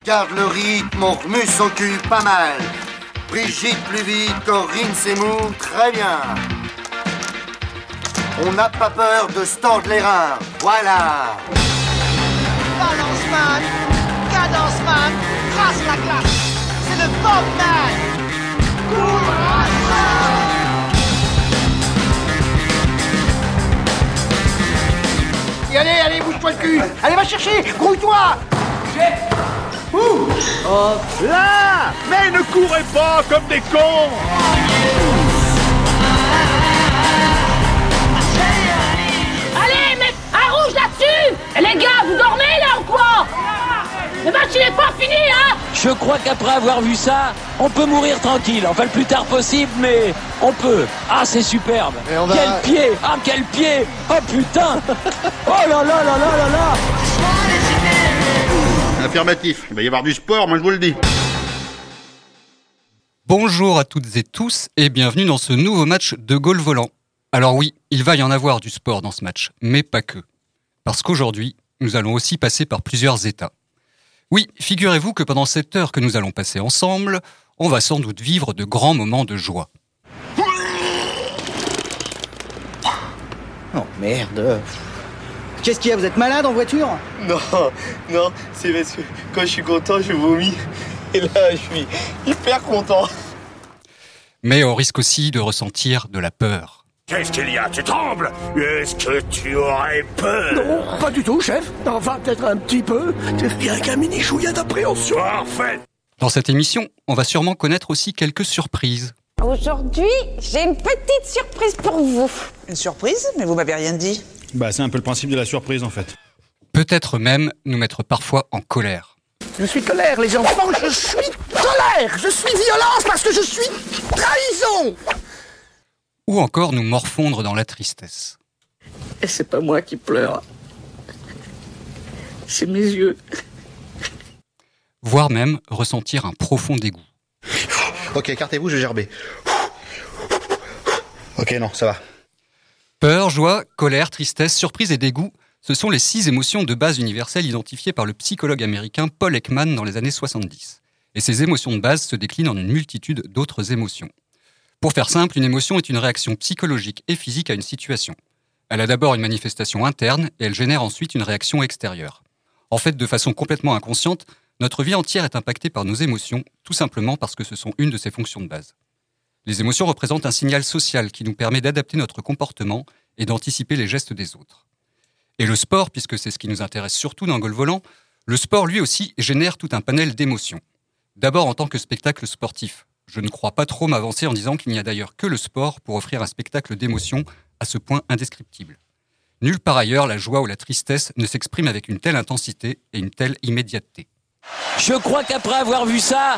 Garde le rythme, on remue son cul pas mal. Brigitte plus vite, Corinne c'est mou, très bien. On n'a pas peur de se tordre les reins, voilà. Balance man, cadence man, trace la classe. C'est le Bob Man. Et allez, bouge-toi le cul. Allez, va chercher, grouille-toi. Là! Mais ne courez pas comme des cons! Allez, mets un rouge là-dessus! Et les gars, vous dormez là ou quoi? Le match il est pas fini, hein? Je crois qu'après avoir vu ça, on peut mourir tranquille. Enfin, le plus tard possible, mais on peut. Ah, c'est superbe. Quel pied! Ah, quel pied! Oh putain! Oh là là là là là là! Affirmatif, il va y avoir du sport, moi je vous le dis. Bonjour à toutes et tous et bienvenue dans ce nouveau match de Gaulle Volant. Alors oui, il va y en avoir du sport dans ce match, mais pas que. Parce qu'aujourd'hui, nous allons aussi passer par plusieurs états. Oui, figurez-vous que pendant cette heure que nous allons passer ensemble, on va sans doute vivre de grands moments de joie. Oh merde. Qu'est-ce qu'il y a, vous êtes malade en voiture? Non, c'est parce que quand je suis content, je vomis. Et là, je suis hyper content. Mais on risque aussi de ressentir de la peur. Qu'est-ce qu'il y a? Tu trembles? Est-ce que tu aurais peur? Non, pas du tout, chef. Enfin, peut-être un petit peu. Rien qu'un mini chouïa d'appréhension. Parfait. Dans cette émission, on va sûrement connaître aussi quelques surprises. Aujourd'hui, j'ai une petite surprise pour vous. Une surprise? Mais vous m'avez rien dit. C'est un peu le principe de la surprise, en fait. Peut-être même nous mettre parfois en colère. Je suis colère, les enfants, je suis colère. Je suis violence parce que je suis trahison. Ou encore nous morfondre dans la tristesse. Et c'est pas moi qui pleure. C'est mes yeux. Voire même ressentir un profond dégoût. Ok, écartez-vous, je vais gerber. Ok, non, ça va. Peur, joie, colère, tristesse, surprise et dégoût, ce sont les 6 émotions de base universelles identifiées par le psychologue américain Paul Ekman dans les années 70. Et ces émotions de base se déclinent en une multitude d'autres émotions. Pour faire simple, une émotion est une réaction psychologique et physique à une situation. Elle a d'abord une manifestation interne et elle génère ensuite une réaction extérieure. En fait, de façon complètement inconsciente, notre vie entière est impactée par nos émotions, tout simplement parce que ce sont une de ses fonctions de base. Les émotions représentent un signal social qui nous permet d'adapter notre comportement et d'anticiper les gestes des autres. Et le sport, puisque c'est ce qui nous intéresse surtout dans Gaulle Volant, le sport lui aussi génère tout un panel d'émotions. D'abord en tant que spectacle sportif. Je ne crois pas trop m'avancer en disant qu'il n'y a d'ailleurs que le sport pour offrir un spectacle d'émotions à ce point indescriptible. Nulle part ailleurs la joie ou la tristesse ne s'exprime avec une telle intensité et une telle immédiateté. Je crois qu'après avoir vu ça,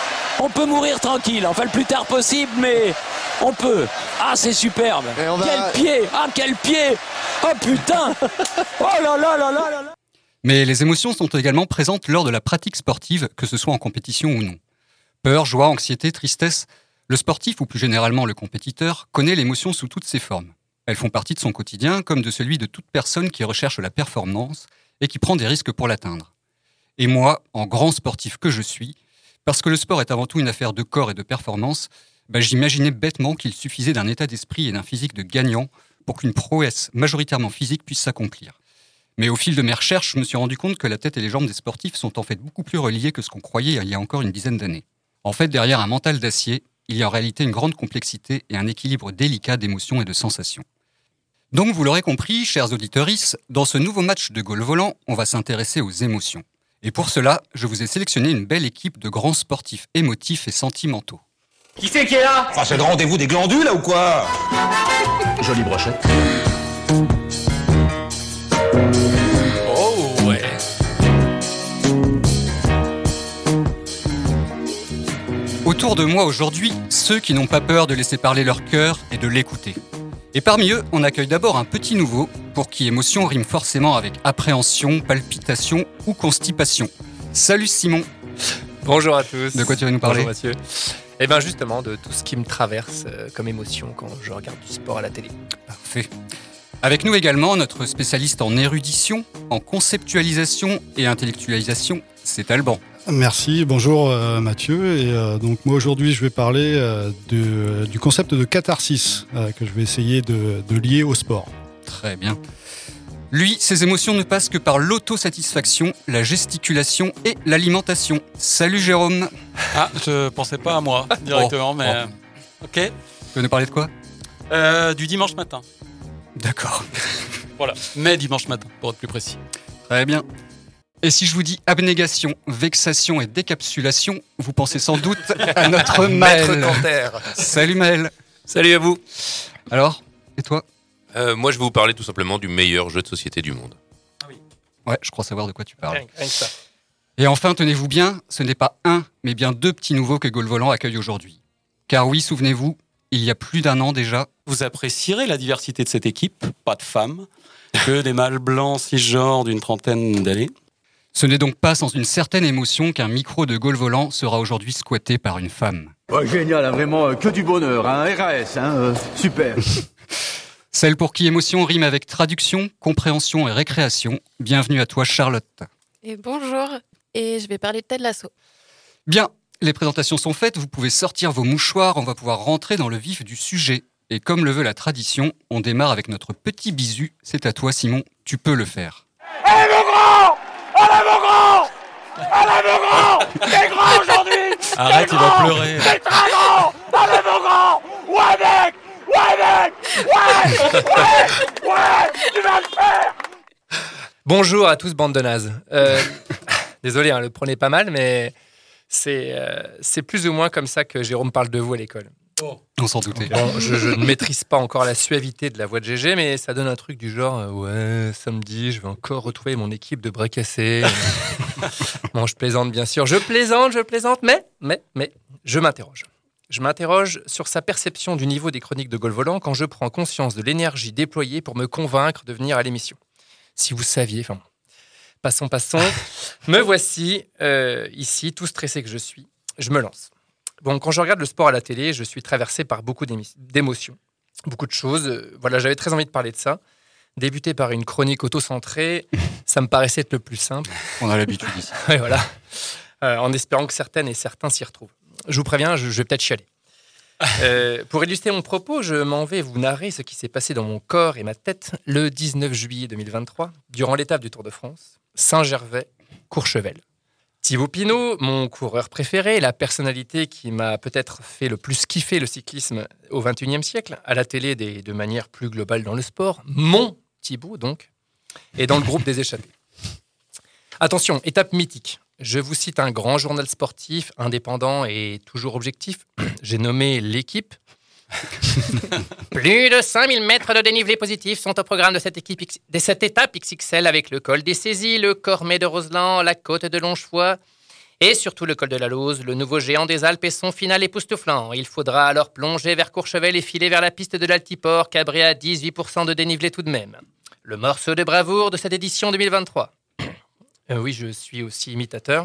on peut mourir tranquille. Enfin, le plus tard possible, mais on peut. Ah, c'est superbe. Quel pied! Ah, quel pied! Oh putain! Oh là là là là là là! Mais les émotions sont également présentes lors de la pratique sportive, que ce soit en compétition ou non. Peur, joie, anxiété, tristesse, le sportif ou plus généralement le compétiteur connaît l'émotion sous toutes ses formes. Elles font partie de son quotidien comme de celui de toute personne qui recherche la performance et qui prend des risques pour l'atteindre. Et moi, en grand sportif que je suis, parce que le sport est avant tout une affaire de corps et de performance, j'imaginais bêtement qu'il suffisait d'un état d'esprit et d'un physique de gagnant pour qu'une prouesse majoritairement physique puisse s'accomplir. Mais au fil de mes recherches, je me suis rendu compte que la tête et les jambes des sportifs sont en fait beaucoup plus reliées que ce qu'on croyait il y a encore une dizaine d'années. En fait, derrière un mental d'acier, il y a en réalité une grande complexité et un équilibre délicat d'émotions et de sensations. Donc, vous l'aurez compris, chers auditeuristes, dans ce nouveau match de Gaulle Volant, on va s'intéresser aux émotions. Et pour cela, je vous ai sélectionné une belle équipe de grands sportifs émotifs et sentimentaux. Qui c'est qui est là? C'est le rendez-vous des glandules, là, ou quoi? Jolie brochette. Oh ouais. Autour de moi aujourd'hui, ceux qui n'ont pas peur de laisser parler leur cœur et de l'écouter. Et parmi eux, on accueille d'abord un petit nouveau, pour qui émotion rime forcément avec appréhension, palpitation ou constipation. Salut Simon. Bonjour à tous. De quoi tu vas nous parler? Bonjour Mathieu. Eh bien justement, de tout ce qui me traverse comme émotion quand je regarde du sport à la télé. Parfait. Avec nous également notre spécialiste en érudition, en conceptualisation et intellectualisation, c'est Alban. Merci, bonjour Mathieu. Et donc moi aujourd'hui je vais parler du concept de catharsis que je vais essayer de lier au sport. Très bien. Lui, ses émotions ne passent que par l'autosatisfaction, la gesticulation et l'alimentation. Salut Jérôme. Ah, je pensais pas à moi directement, mais ok. Tu veux nous parler de quoi ? Du dimanche matin. D'accord. Voilà, mais dimanche matin, pour être plus précis. Très bien. Et si je vous dis abnégation, vexation et décapsulation, vous pensez sans doute à notre Maël. Maître Canter. Salut Maël. Salut à vous. Alors, et toi ? Moi, je vais vous parler tout simplement du meilleur jeu de société du monde. Ah oui. Ouais, je crois savoir de quoi tu parles. Rien que ça. Et enfin, tenez-vous bien, ce n'est pas un, mais bien 2 petits nouveaux que Gaulle-Volant accueille aujourd'hui. Car oui, souvenez-vous, il y a plus d'1 an déjà... Vous apprécierez la diversité de cette équipe, pas de femmes, que des mâles blancs cisgenres d'une trentaine d'années. Ce n'est donc pas sans une certaine émotion qu'un micro de Gaulle-Volant sera aujourd'hui squatté par une femme. Oh, génial, hein, vraiment, que du bonheur, hein, RAS, super. Celle pour qui émotion rime avec traduction, compréhension et récréation. Bienvenue à toi Charlotte. Et bonjour, et je vais parler de Ted Lasso. Bien, les présentations sont faites, vous pouvez sortir vos mouchoirs, on va pouvoir rentrer dans le vif du sujet. Et comme le veut la tradition, on démarre avec notre petit bisu. C'est à toi Simon, tu peux le faire. Allez mon grand! Allez mon grand! Allez mon grand! T'es grand aujourd'hui! Arrête, il va pleurer. T'es très grand! Allez mon grand! Ouais mec! Ouais mec! Ouais! Tu vas le faire! Bonjour à tous, bande de nazes. Désolé, le prenez pas mal, mais c'est plus ou moins comme ça que Jérôme parle de vous à l'école. Oh. On s'en doutait. Bon, je ne maîtrise pas encore la suavité de la voix de GG, mais ça donne un truc du genre ouais, samedi, je vais encore retrouver mon équipe de bras cassés. Bon, je plaisante bien sûr. Je plaisante, mais je m'interroge. Je m'interroge sur sa perception du niveau des chroniques de Gaulle-Volant quand je prends conscience de l'énergie déployée pour me convaincre de venir à l'émission. Si vous saviez, passons. Me voici ici, tout stressé que je suis. Je me lance. Bon, quand je regarde le sport à la télé, je suis traversé par beaucoup d'émotions, beaucoup de choses. Voilà, j'avais très envie de parler de ça. Débuter par une chronique auto-centrée, ça me paraissait être le plus simple. On a l'habitude ici. Ouais, voilà. En espérant que certaines et certains s'y retrouvent. Je vous préviens, je vais peut-être chialer. Pour illustrer mon propos, je m'en vais vous narrer ce qui s'est passé dans mon corps et ma tête le 19 juillet 2023, durant l'étape du Tour de France, Saint-Gervais-Courchevel. Thibaut Pinot, mon coureur préféré, la personnalité qui m'a peut-être fait le plus kiffer le cyclisme au XXIe siècle, à la télé et de manière plus globale dans le sport, mon Thibaut donc, est dans le groupe des échappés. Attention, étape mythique. Je vous cite un grand journal sportif, indépendant et toujours objectif. J'ai nommé l'équipe. Plus de 5000 mètres de dénivelé positif sont au programme de cette étape XXL avec le col des Saisies, le Cormet de Roseland, la côte de Longefoy et surtout le col de la Lauze, le nouveau géant des Alpes et son final époustouflant. Il faudra alors plonger vers Courchevel et filer vers la piste de l'Altiport, cabré à 18% de dénivelé tout de même. Le morceau de bravoure de cette édition 2023. Oui, je suis aussi imitateur.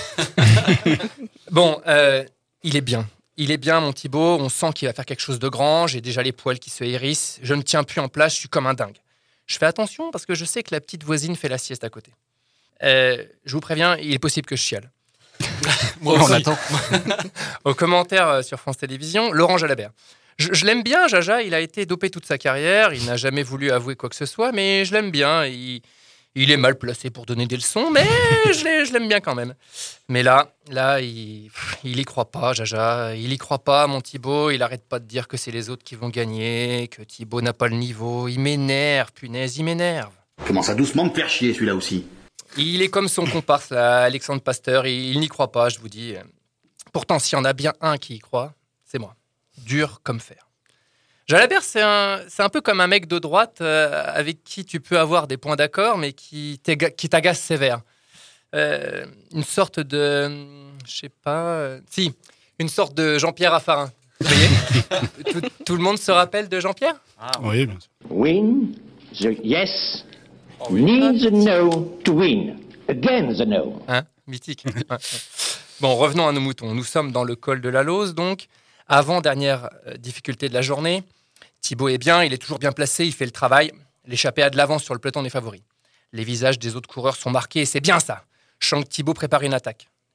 Bon, il est bien. Il est bien, mon Thibaut. On sent qu'il va faire quelque chose de grand. J'ai déjà les poils qui se hérissent. Je ne tiens plus en place. Je suis comme un dingue. Je fais attention parce que je sais que la petite voisine fait la sieste à côté. Je vous préviens, il est possible que je chiale. Moi aussi. On attend. Au commentaire sur France Télévisions, Laurent Jalabert. Je l'aime bien, Jaja. Il a été dopé toute sa carrière. Il n'a jamais voulu avouer quoi que ce soit, mais je l'aime bien. Il est mal placé pour donner des leçons, mais je l'aime bien quand même. Mais là, il y croit pas, Jaja. Il y croit pas, mon Thibaut. Il arrête pas de dire que c'est les autres qui vont gagner, que Thibaut n'a pas le niveau. Il m'énerve, punaise, il m'énerve. Commence à doucement me faire chier, celui-là aussi. Il est comme son comparse, là, Alexandre Pasteur. Il n'y croit pas, je vous dis. Pourtant, s'il y en a bien un qui y croit, c'est moi. Dur comme fer. Jalabert, c'est un peu comme un mec de droite avec qui tu peux avoir des points d'accord, mais qui t'agace sévère. Une sorte de... Je sais pas... une sorte de Jean-Pierre Raffarin. Vous voyez tout le monde se rappelle de Jean-Pierre ? Oui, bien sûr. Win the yes, need the no to win. Again the no. Hein ? Mythique. Ouais. Bon, revenons à nos moutons. Nous sommes dans le col de la Lauze, donc. Avant-dernière difficulté de la journée. Thibaut est bien, il est toujours bien placé, il fait le travail. L'échappée a de l'avance sur le peloton des favoris. Les visages des autres coureurs sont marqués et c'est bien ça. Je sens que Thibaut prépare une attaque.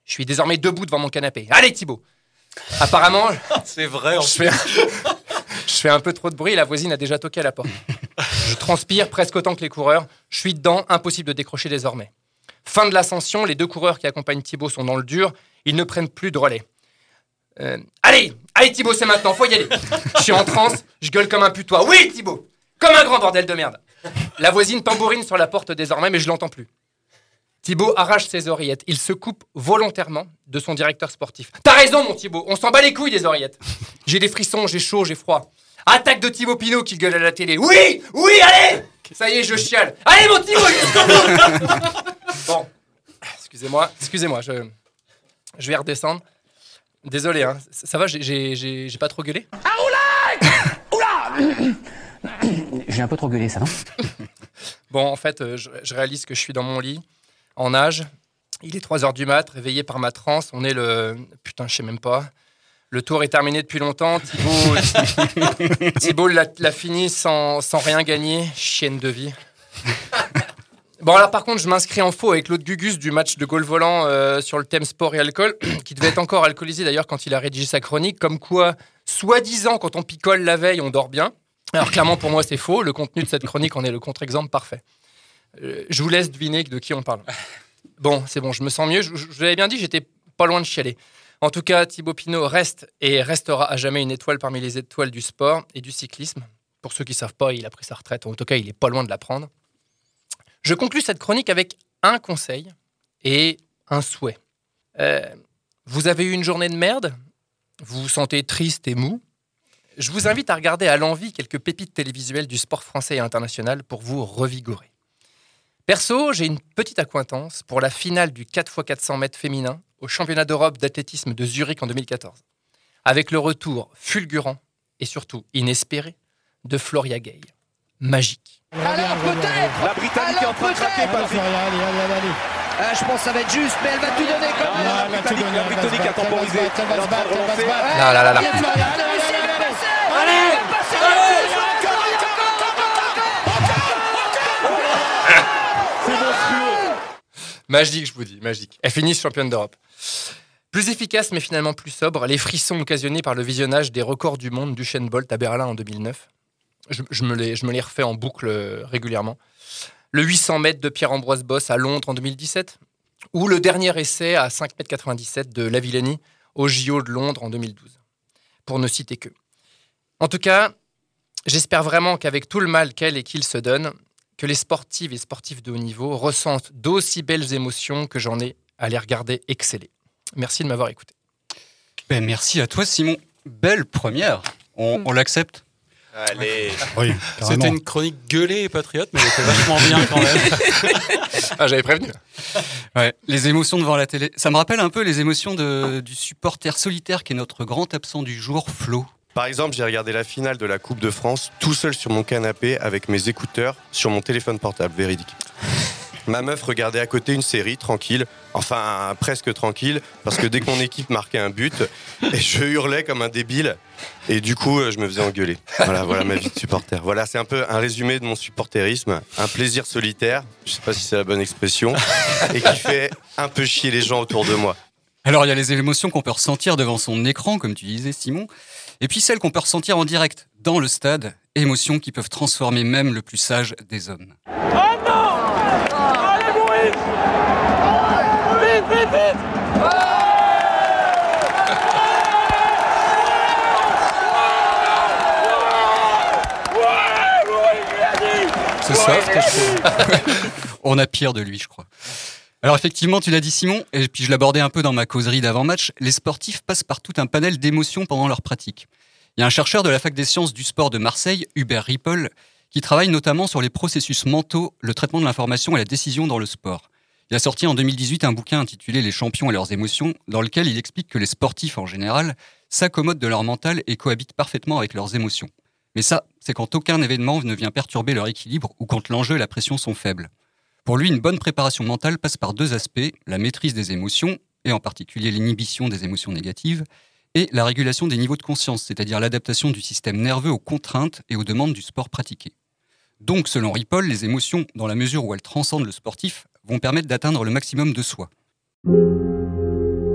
Je suis désormais debout devant mon canapé. Allez Thibaut. Apparemment, c'est vrai. Je fais un peu trop de bruit. La voisine a déjà toqué à la porte. Je transpire presque autant que les coureurs. Je suis dedans, impossible de décrocher désormais. Fin de l'ascension, les 2 coureurs qui accompagnent Thibaut sont dans le dur. Ils ne prennent plus de relais. Allez Thibaut, c'est maintenant, faut y aller. Je suis en transe, je gueule comme un putois. Oui Thibaut, comme un grand bordel de merde. La voisine tambourine sur la porte désormais, mais je l'entends plus. Thibaut arrache ses oreillettes. Il se coupe volontairement de son directeur sportif. T'as raison mon Thibaut, on s'en bat les couilles des oreillettes. J'ai des frissons, j'ai chaud, j'ai froid. Attaque de Thibaut Pinot qui gueule à la télé. Oui, allez. Ça y est, je chiale. Allez mon Thibaut, jusqu'au bout. Bon, excusez-moi, je vais redescendre. Désolé, hein. Ça va, j'ai pas trop gueulé ? Oula. J'ai un peu trop gueulé, ça, non ? Bon, en fait, je réalise que je suis dans mon lit, en nage. Il est 3h du mat', réveillé par ma transe. On est le... Putain, je sais même pas. Le tour est terminé depuis longtemps. Thibaut l'a fini sans rien gagner. Chienne de vie. Bon, alors par contre, je m'inscris en faux avec l'autre Gugus du match de goal volant sur le thème sport et alcool, qui devait être encore alcoolisé d'ailleurs quand il a rédigé sa chronique, comme quoi, soi-disant, quand on picole la veille, on dort bien. Alors clairement, pour moi, c'est faux. Le contenu de cette chronique en est le contre-exemple parfait. Je vous laisse deviner de qui on parle. Bon, c'est bon, je me sens mieux. Je vous l'avais bien dit, j'étais pas loin de chialer. En tout cas, Thibaut Pinot reste et restera à jamais une étoile parmi les étoiles du sport et du cyclisme. Pour ceux qui ne savent pas, il a pris sa retraite. En tout cas, il est pas loin de la prendre. Je conclus cette chronique avec un conseil et un souhait. Vous avez eu une journée de merde ? Vous vous sentez triste et mou ? Je vous invite à regarder à l'envi quelques pépites télévisuelles du sport français et international pour vous revigorer. Perso, j'ai une petite accointance pour la finale du 4x400 mètres féminin au championnat d'Europe d'athlétisme de Zurich en 2014, avec le retour fulgurant et surtout inespéré de Floria Gay. Magique. Alors peut-être. La Britannique est en train de craquer, Patrick. Allez. Je pense que ça va être juste, mais elle va tout donner quand même. La Britannique a temporisé. Elle est en train de relancer. Là. Magique, je vous dis, magique. Elle finit championne d'Europe. Plus efficace, mais finalement plus sobre, les frissons occasionnés par le visionnage des records du monde d'Usain Bolt à Berlin en 2009. Je me les refais en boucle régulièrement. Le 800 mètres de Pierre-Ambroise Boss à Londres en 2017. Ou le dernier essai à 5,97 m de Lavillenie au JO de Londres en 2012. Pour ne citer que. En tout cas, j'espère vraiment qu'avec tout le mal qu'elle et qu'il se donnent, que les sportives et sportifs de haut niveau ressentent d'aussi belles émotions que j'en ai à les regarder exceller. Merci de m'avoir écouté. Merci à toi, Simon. Belle première. On l'accepte ? Allez. Oui, c'était une chronique gueulée et patriote, mais elle était vachement bien quand même. J'avais prévenu. Ouais, les émotions devant la télé. Ça me rappelle un peu les émotions du supporter solitaire qui est notre grand absent du jour, Flo. Par exemple, j'ai regardé la finale de la Coupe de France tout seul sur mon canapé avec mes écouteurs sur mon téléphone portable, véridique. Ma meuf regardait à côté une série, tranquille, enfin presque tranquille, parce que dès que mon équipe marquait un but, je hurlais comme un débile, et du coup je me faisais engueuler. Voilà ma vie de supporter. Voilà, c'est un peu un résumé de mon supporterisme, un plaisir solitaire, je sais pas si c'est la bonne expression, et qui fait un peu chier les gens autour de moi. Alors il y a les émotions qu'on peut ressentir devant son écran, comme tu disais Simon, et puis celles qu'on peut ressentir en direct, dans le stade, émotions qui peuvent transformer même le plus sage des hommes. Oh non! Allez, Maurice! Vite! C'est soft, je trouve. On a pire de lui, je crois. Alors effectivement, tu l'as dit Simon, et puis je l'abordais un peu dans ma causerie d'avant-match, les sportifs passent par tout un panel d'émotions pendant leur pratique. Il y a un chercheur de la Fac des sciences du sport de Marseille, Hubert Ripoll, qui travaille notamment sur les processus mentaux, le traitement de l'information et la décision dans le sport. Il a sorti en 2018 un bouquin intitulé « Les champions et leurs émotions », dans lequel il explique que les sportifs en général s'accommodent de leur mental et cohabitent parfaitement avec leurs émotions. Mais ça, c'est quand aucun événement ne vient perturber leur équilibre ou quand l'enjeu et la pression sont faibles. Pour lui, une bonne préparation mentale passe par deux aspects, la maîtrise des émotions, et en particulier l'inhibition des émotions négatives, et la régulation des niveaux de conscience, c'est-à-dire l'adaptation du système nerveux aux contraintes et aux demandes du sport pratiqué. Donc, selon Ripoll, les émotions, dans la mesure où elles transcendent le sportif, vont permettre d'atteindre le maximum de soi.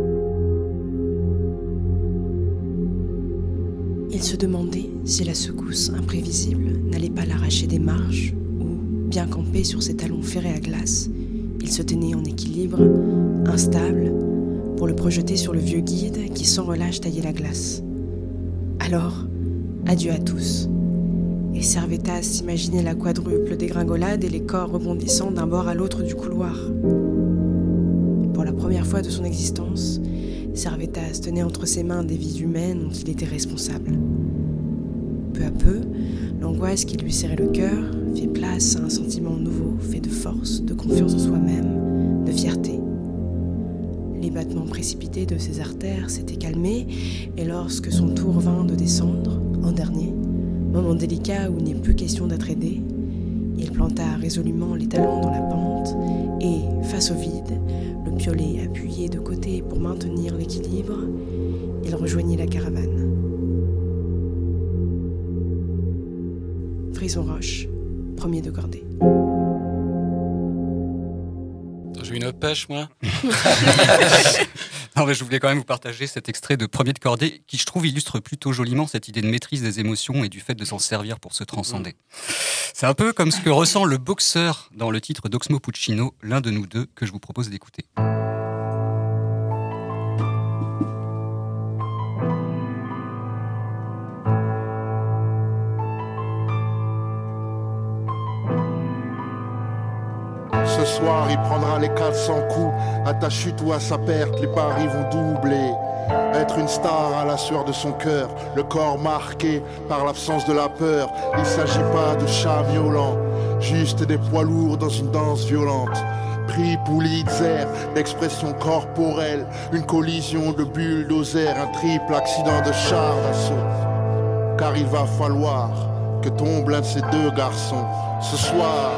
Il se demandait si la secousse imprévisible n'allait pas l'arracher des marches où, bien campé sur ses talons ferrés à glace, il se tenait en équilibre, instable, pour le projeter sur le vieux guide qui sans relâche taillait la glace. Alors, adieu à tous. Et Servetas s'imaginait la quadruple dégringolade et les corps rebondissant d'un bord à l'autre du couloir. Pour la première fois de son existence, Servetas tenait entre ses mains des vies humaines dont il était responsable. Peu à peu, l'angoisse qui lui serrait le cœur fit place à un sentiment nouveau, fait de force, de confiance en soi-même, de fierté. Les battements précipités de ses artères s'étaient calmés, et lorsque son tour vint de descendre, en dernier, moment délicat où il n'est plus question d'être aidé, il planta résolument les talons dans la pente et, face au vide, le piolet appuyé de côté pour maintenir l'équilibre, il rejoignit la caravane. Frison Roche, premier de cordée. J'ai une pêche, moi. Non, mais je voulais quand même vous partager cet extrait de Premier de cordée qui, je trouve, illustre plutôt joliment cette idée de maîtrise des émotions et du fait de s'en servir pour se transcender. C'est un peu comme ce que ressent le boxeur dans le titre d'Oxmo Puccino, L'un de nous deux, que je vous propose d'écouter. Ce soir, il prendra les 400 coups, à ta chute ou à sa perte, les paris vont doubler. Être une star à la sueur de son cœur, le corps marqué par l'absence de la peur. Il s'agit pas de chats miaulants, juste des poids lourds dans une danse violente. Prix Pulitzer d'expression corporelle, une collision de bulldozer, un triple accident de char d'assaut. Car il va falloir que tombe l'un de ces deux garçons ce soir.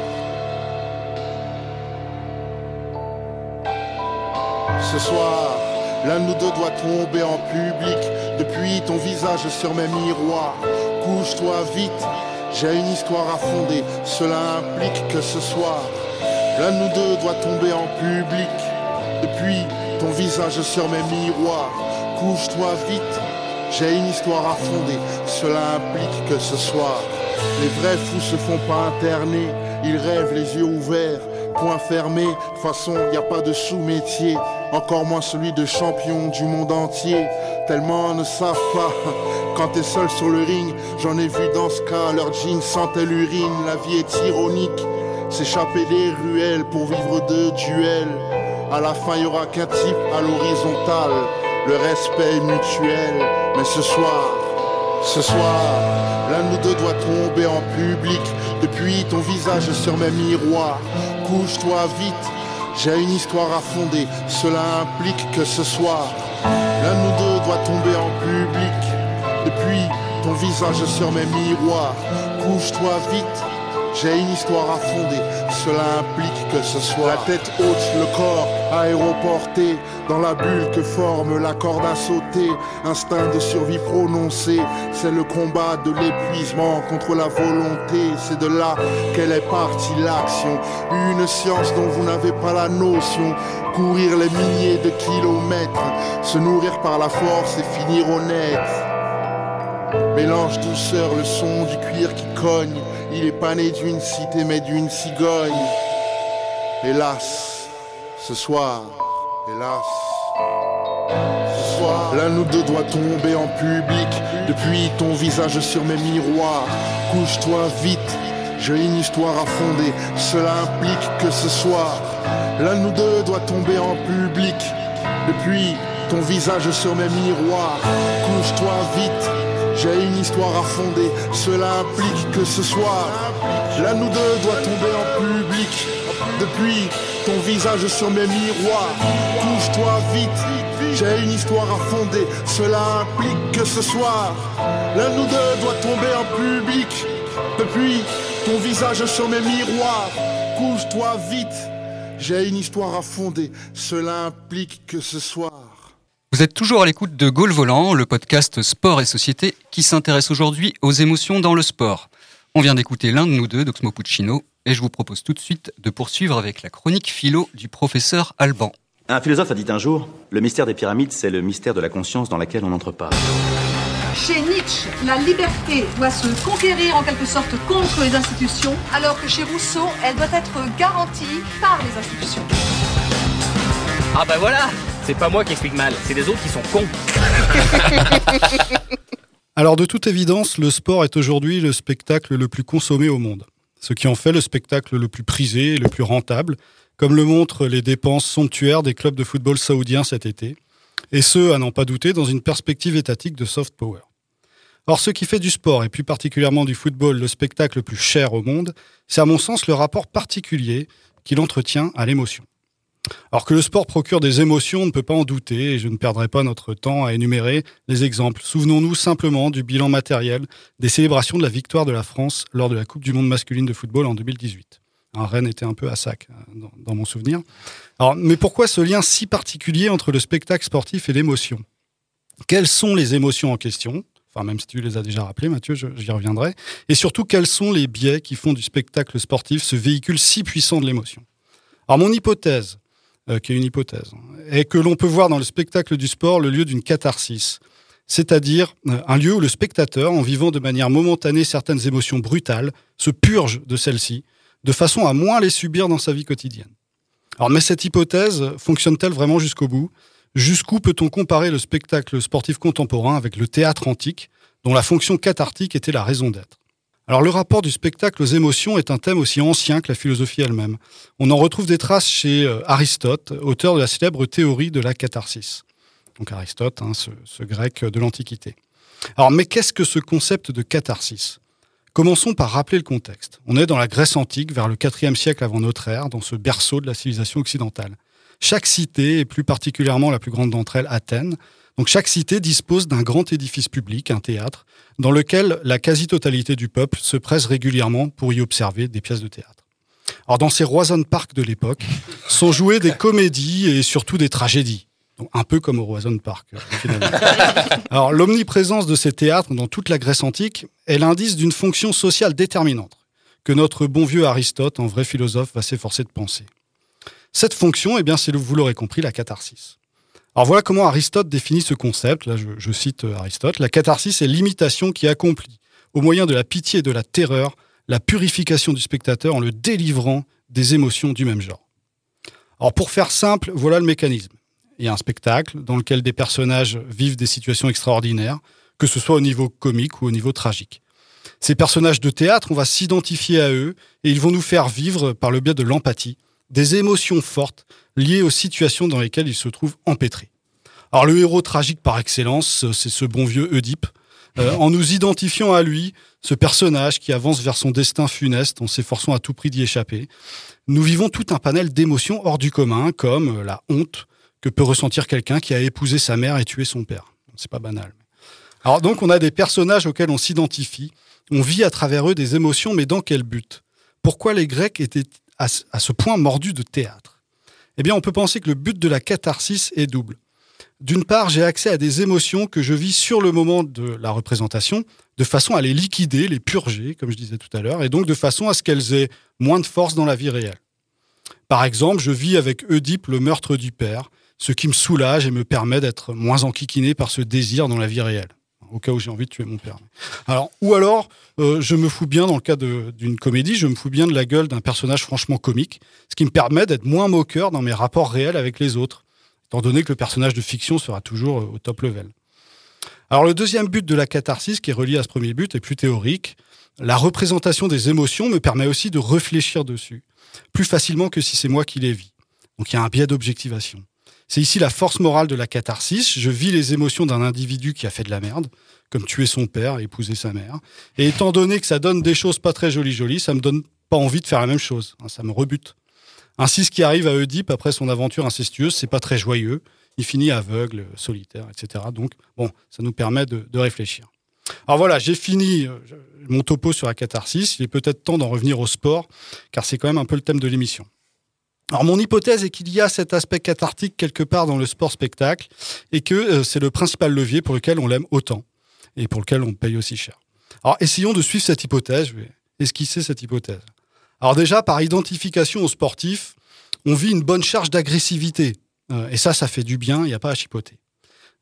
Ce soir, l'un de nous deux doit tomber en public. Depuis ton visage sur mes miroirs, couche-toi vite, j'ai une histoire à fonder. Cela implique que ce soir, l'un de nous deux doit tomber en public. Depuis ton visage sur mes miroirs, couche-toi vite, j'ai une histoire à fonder. Cela implique que ce soir, les vrais fous se font pas interner. Ils rêvent les yeux ouverts, point fermé. De toute façon, y a pas de sous-métier, encore moins celui de champion du monde entier. Tellement ne savent pas, quand t'es seul sur le ring, j'en ai vu dans ce cas, leur jean sentait l'urine. La vie est ironique, s'échapper des ruelles pour vivre de duels. À la fin y aura qu'un type à l'horizontale, le respect mutuel. Mais ce soir, l'un de nous deux doit tomber en public. Depuis ton visage sur mes miroirs, couche-toi vite, j'ai une histoire à fonder. Cela implique que ce soir, l'un de nous deux doit tomber en public. Depuis ton visage sur mes miroirs, couche-toi vite, j'ai une histoire à fonder. Cela implique que ce soit la tête haute, le corps aéroporté dans la bulle que forme la corde à sauter. Instinct de survie prononcé, c'est le combat de l'épuisement contre la volonté. C'est de là qu'elle est partie l'action, une science dont vous n'avez pas la notion. Courir les milliers de kilomètres, se nourrir par la force et finir honnête. Mélange douceur, le son du cuir qui cogne. Il est pas né d'une cité mais d'une cigogne. Hélas, ce soir, l'un de nous deux doit tomber en public. Depuis ton visage sur mes miroirs, couche-toi vite, j'ai une histoire à fonder. Cela implique que ce soir, l'un de nous deux doit tomber en public. Depuis ton visage sur mes miroirs, couche-toi vite, j'ai une histoire à fonder. Cela implique que ce soir, l'un de nous deux doit tomber en public. Depuis ton visage sur mes miroirs, couche-toi vite, j'ai une histoire à fonder. Cela implique que ce soir, l'un de nous deux doit tomber en public. Depuis ton visage sur mes miroirs, couche-toi vite, j'ai une histoire à fonder. Cela implique que ce soir. Vous êtes toujours à l'écoute de Gaulle Volant, le podcast Sport et Société qui s'intéresse aujourd'hui aux émotions dans le sport. On vient d'écouter L'un de nous deux d'Oxmo Puccino et je vous propose tout de suite de poursuivre avec la chronique philo du professeur Alban. Un philosophe a dit un jour, le mystère des pyramides, c'est le mystère de la conscience dans laquelle on n'entre pas. Chez Nietzsche, la liberté doit se conquérir en quelque sorte contre les institutions, alors que chez Rousseau, elle doit être garantie par les institutions. Ah bah voilà, c'est pas moi qui explique mal, c'est les autres qui sont cons. Alors de toute évidence, le sport est aujourd'hui le spectacle le plus consommé au monde. Ce qui en fait le spectacle le plus prisé et le plus rentable, comme le montrent les dépenses somptuaires des clubs de football saoudiens cet été, et ce, à n'en pas douter, dans une perspective étatique de soft power. Or, ce qui fait du sport, et plus particulièrement du football, le spectacle le plus cher au monde, c'est à mon sens le rapport particulier qu'il entretient à l'émotion. Alors que le sport procure des émotions, on ne peut pas en douter, et je ne perdrai pas notre temps à énumérer les exemples. Souvenons-nous simplement du bilan matériel des célébrations de la victoire de la France lors de la Coupe du Monde masculine de football en 2018. Rennes était un peu à sac, dans mon souvenir. Alors, mais pourquoi ce lien si particulier entre le spectacle sportif et l'émotion ? Quelles sont les émotions en question ? Enfin, même si tu les as déjà rappelées, Mathieu, j'y reviendrai. Et surtout, quels sont les biais qui font du spectacle sportif ce véhicule si puissant de l'émotion ? Alors, mon hypothèse, qui est une hypothèse, est que l'on peut voir dans le spectacle du sport le lieu d'une catharsis, c'est-à-dire un lieu où le spectateur, en vivant de manière momentanée certaines émotions brutales, se purge de celles-ci, de façon à moins les subir dans sa vie quotidienne. Alors, mais cette hypothèse fonctionne-t-elle vraiment jusqu'au bout ? Jusqu'où peut-on comparer le spectacle sportif contemporain avec le théâtre antique, dont la fonction cathartique était la raison d'être ? Alors, le rapport du spectacle aux émotions est un thème aussi ancien que la philosophie elle-même. On en retrouve des traces chez Aristote, auteur de la célèbre théorie de la catharsis. Donc Aristote, ce grec de l'Antiquité. Alors, mais qu'est-ce que ce concept de catharsis ? Commençons par rappeler le contexte. On est dans la Grèce antique, vers le IVe siècle avant notre ère, dans ce berceau de la civilisation occidentale. Chaque cité, et plus particulièrement la plus grande d'entre elles, Athènes, donc chaque cité dispose d'un grand édifice public, un théâtre, dans lequel la quasi-totalité du peuple se presse régulièrement pour y observer des pièces de théâtre. Alors dans ces Roazhon Park de l'époque, sont jouées des comédies et surtout des tragédies. Donc, un peu comme au Roazhon Park, finalement. Alors, l'omniprésence de ces théâtres dans toute la Grèce antique est l'indice d'une fonction sociale déterminante, que notre bon vieux Aristote, en vrai philosophe, va s'efforcer de penser. Cette fonction, c'est, vous l'aurez compris, la catharsis. Alors voilà comment Aristote définit ce concept, là je cite Aristote, la catharsis est l'imitation qui accomplit, au moyen de la pitié et de la terreur, la purification du spectateur en le délivrant des émotions du même genre. Alors pour faire simple, voilà le mécanisme. Il y a un spectacle dans lequel des personnages vivent des situations extraordinaires, que ce soit au niveau comique ou au niveau tragique. Ces personnages de théâtre, on va s'identifier à eux et ils vont nous faire vivre, par le biais de l'empathie, des émotions fortes liées aux situations dans lesquelles ils se trouvent empêtrés. Alors le héros tragique par excellence, c'est ce bon vieux Oedipe. En nous identifiant à lui, ce personnage qui avance vers son destin funeste en s'efforçant à tout prix d'y échapper, nous vivons tout un panel d'émotions hors du commun, comme la honte que peut ressentir quelqu'un qui a épousé sa mère et tué son père. C'est pas banal. Alors donc on a des personnages auxquels on s'identifie, on vit à travers eux des émotions, mais dans quel but ? Pourquoi les Grecs étaient à ce point mordus de théâtre ? Eh bien on peut penser que le but de la catharsis est double. D'une part, j'ai accès à des émotions que je vis sur le moment de la représentation, de façon à les liquider, les purger, comme je disais tout à l'heure, et donc de façon à ce qu'elles aient moins de force dans la vie réelle. Par exemple, je vis avec Oedipe le meurtre du père, ce qui me soulage et me permet d'être moins enquiquiné par ce désir dans la vie réelle, au cas où j'ai envie de tuer mon père. Alors, je me fous bien, dans le cas d'une comédie, je me fous bien de la gueule d'un personnage franchement comique, ce qui me permet d'être moins moqueur dans mes rapports réels avec les autres, étant donné que le personnage de fiction sera toujours au top level. Alors le deuxième but de la catharsis, qui est relié à ce premier but, est plus théorique. La représentation des émotions me permet aussi de réfléchir dessus, plus facilement que si c'est moi qui les vis. Donc il y a un biais d'objectivation. C'est ici la force morale de la catharsis. Je vis les émotions d'un individu qui a fait de la merde, comme tuer son père et épouser sa mère. Et étant donné que ça donne des choses pas très jolies, ça me donne pas envie de faire la même chose. Ça me rebute. Ainsi, ce qui arrive à Oedipe après son aventure incestueuse, c'est pas très joyeux. Il finit aveugle, solitaire, etc. Donc, bon, ça nous permet de réfléchir. Alors voilà, j'ai fini mon topo sur la catharsis. Il est peut-être temps d'en revenir au sport, car c'est quand même un peu le thème de l'émission. Alors mon hypothèse est qu'il y a cet aspect cathartique quelque part dans le sport-spectacle et que c'est le principal levier pour lequel on l'aime autant et pour lequel on paye aussi cher. Alors essayons de suivre cette hypothèse. Je vais esquisser cette hypothèse. Alors déjà, par identification aux sportifs, on vit une bonne charge d'agressivité. Et ça fait du bien, il n'y a pas à chipoter.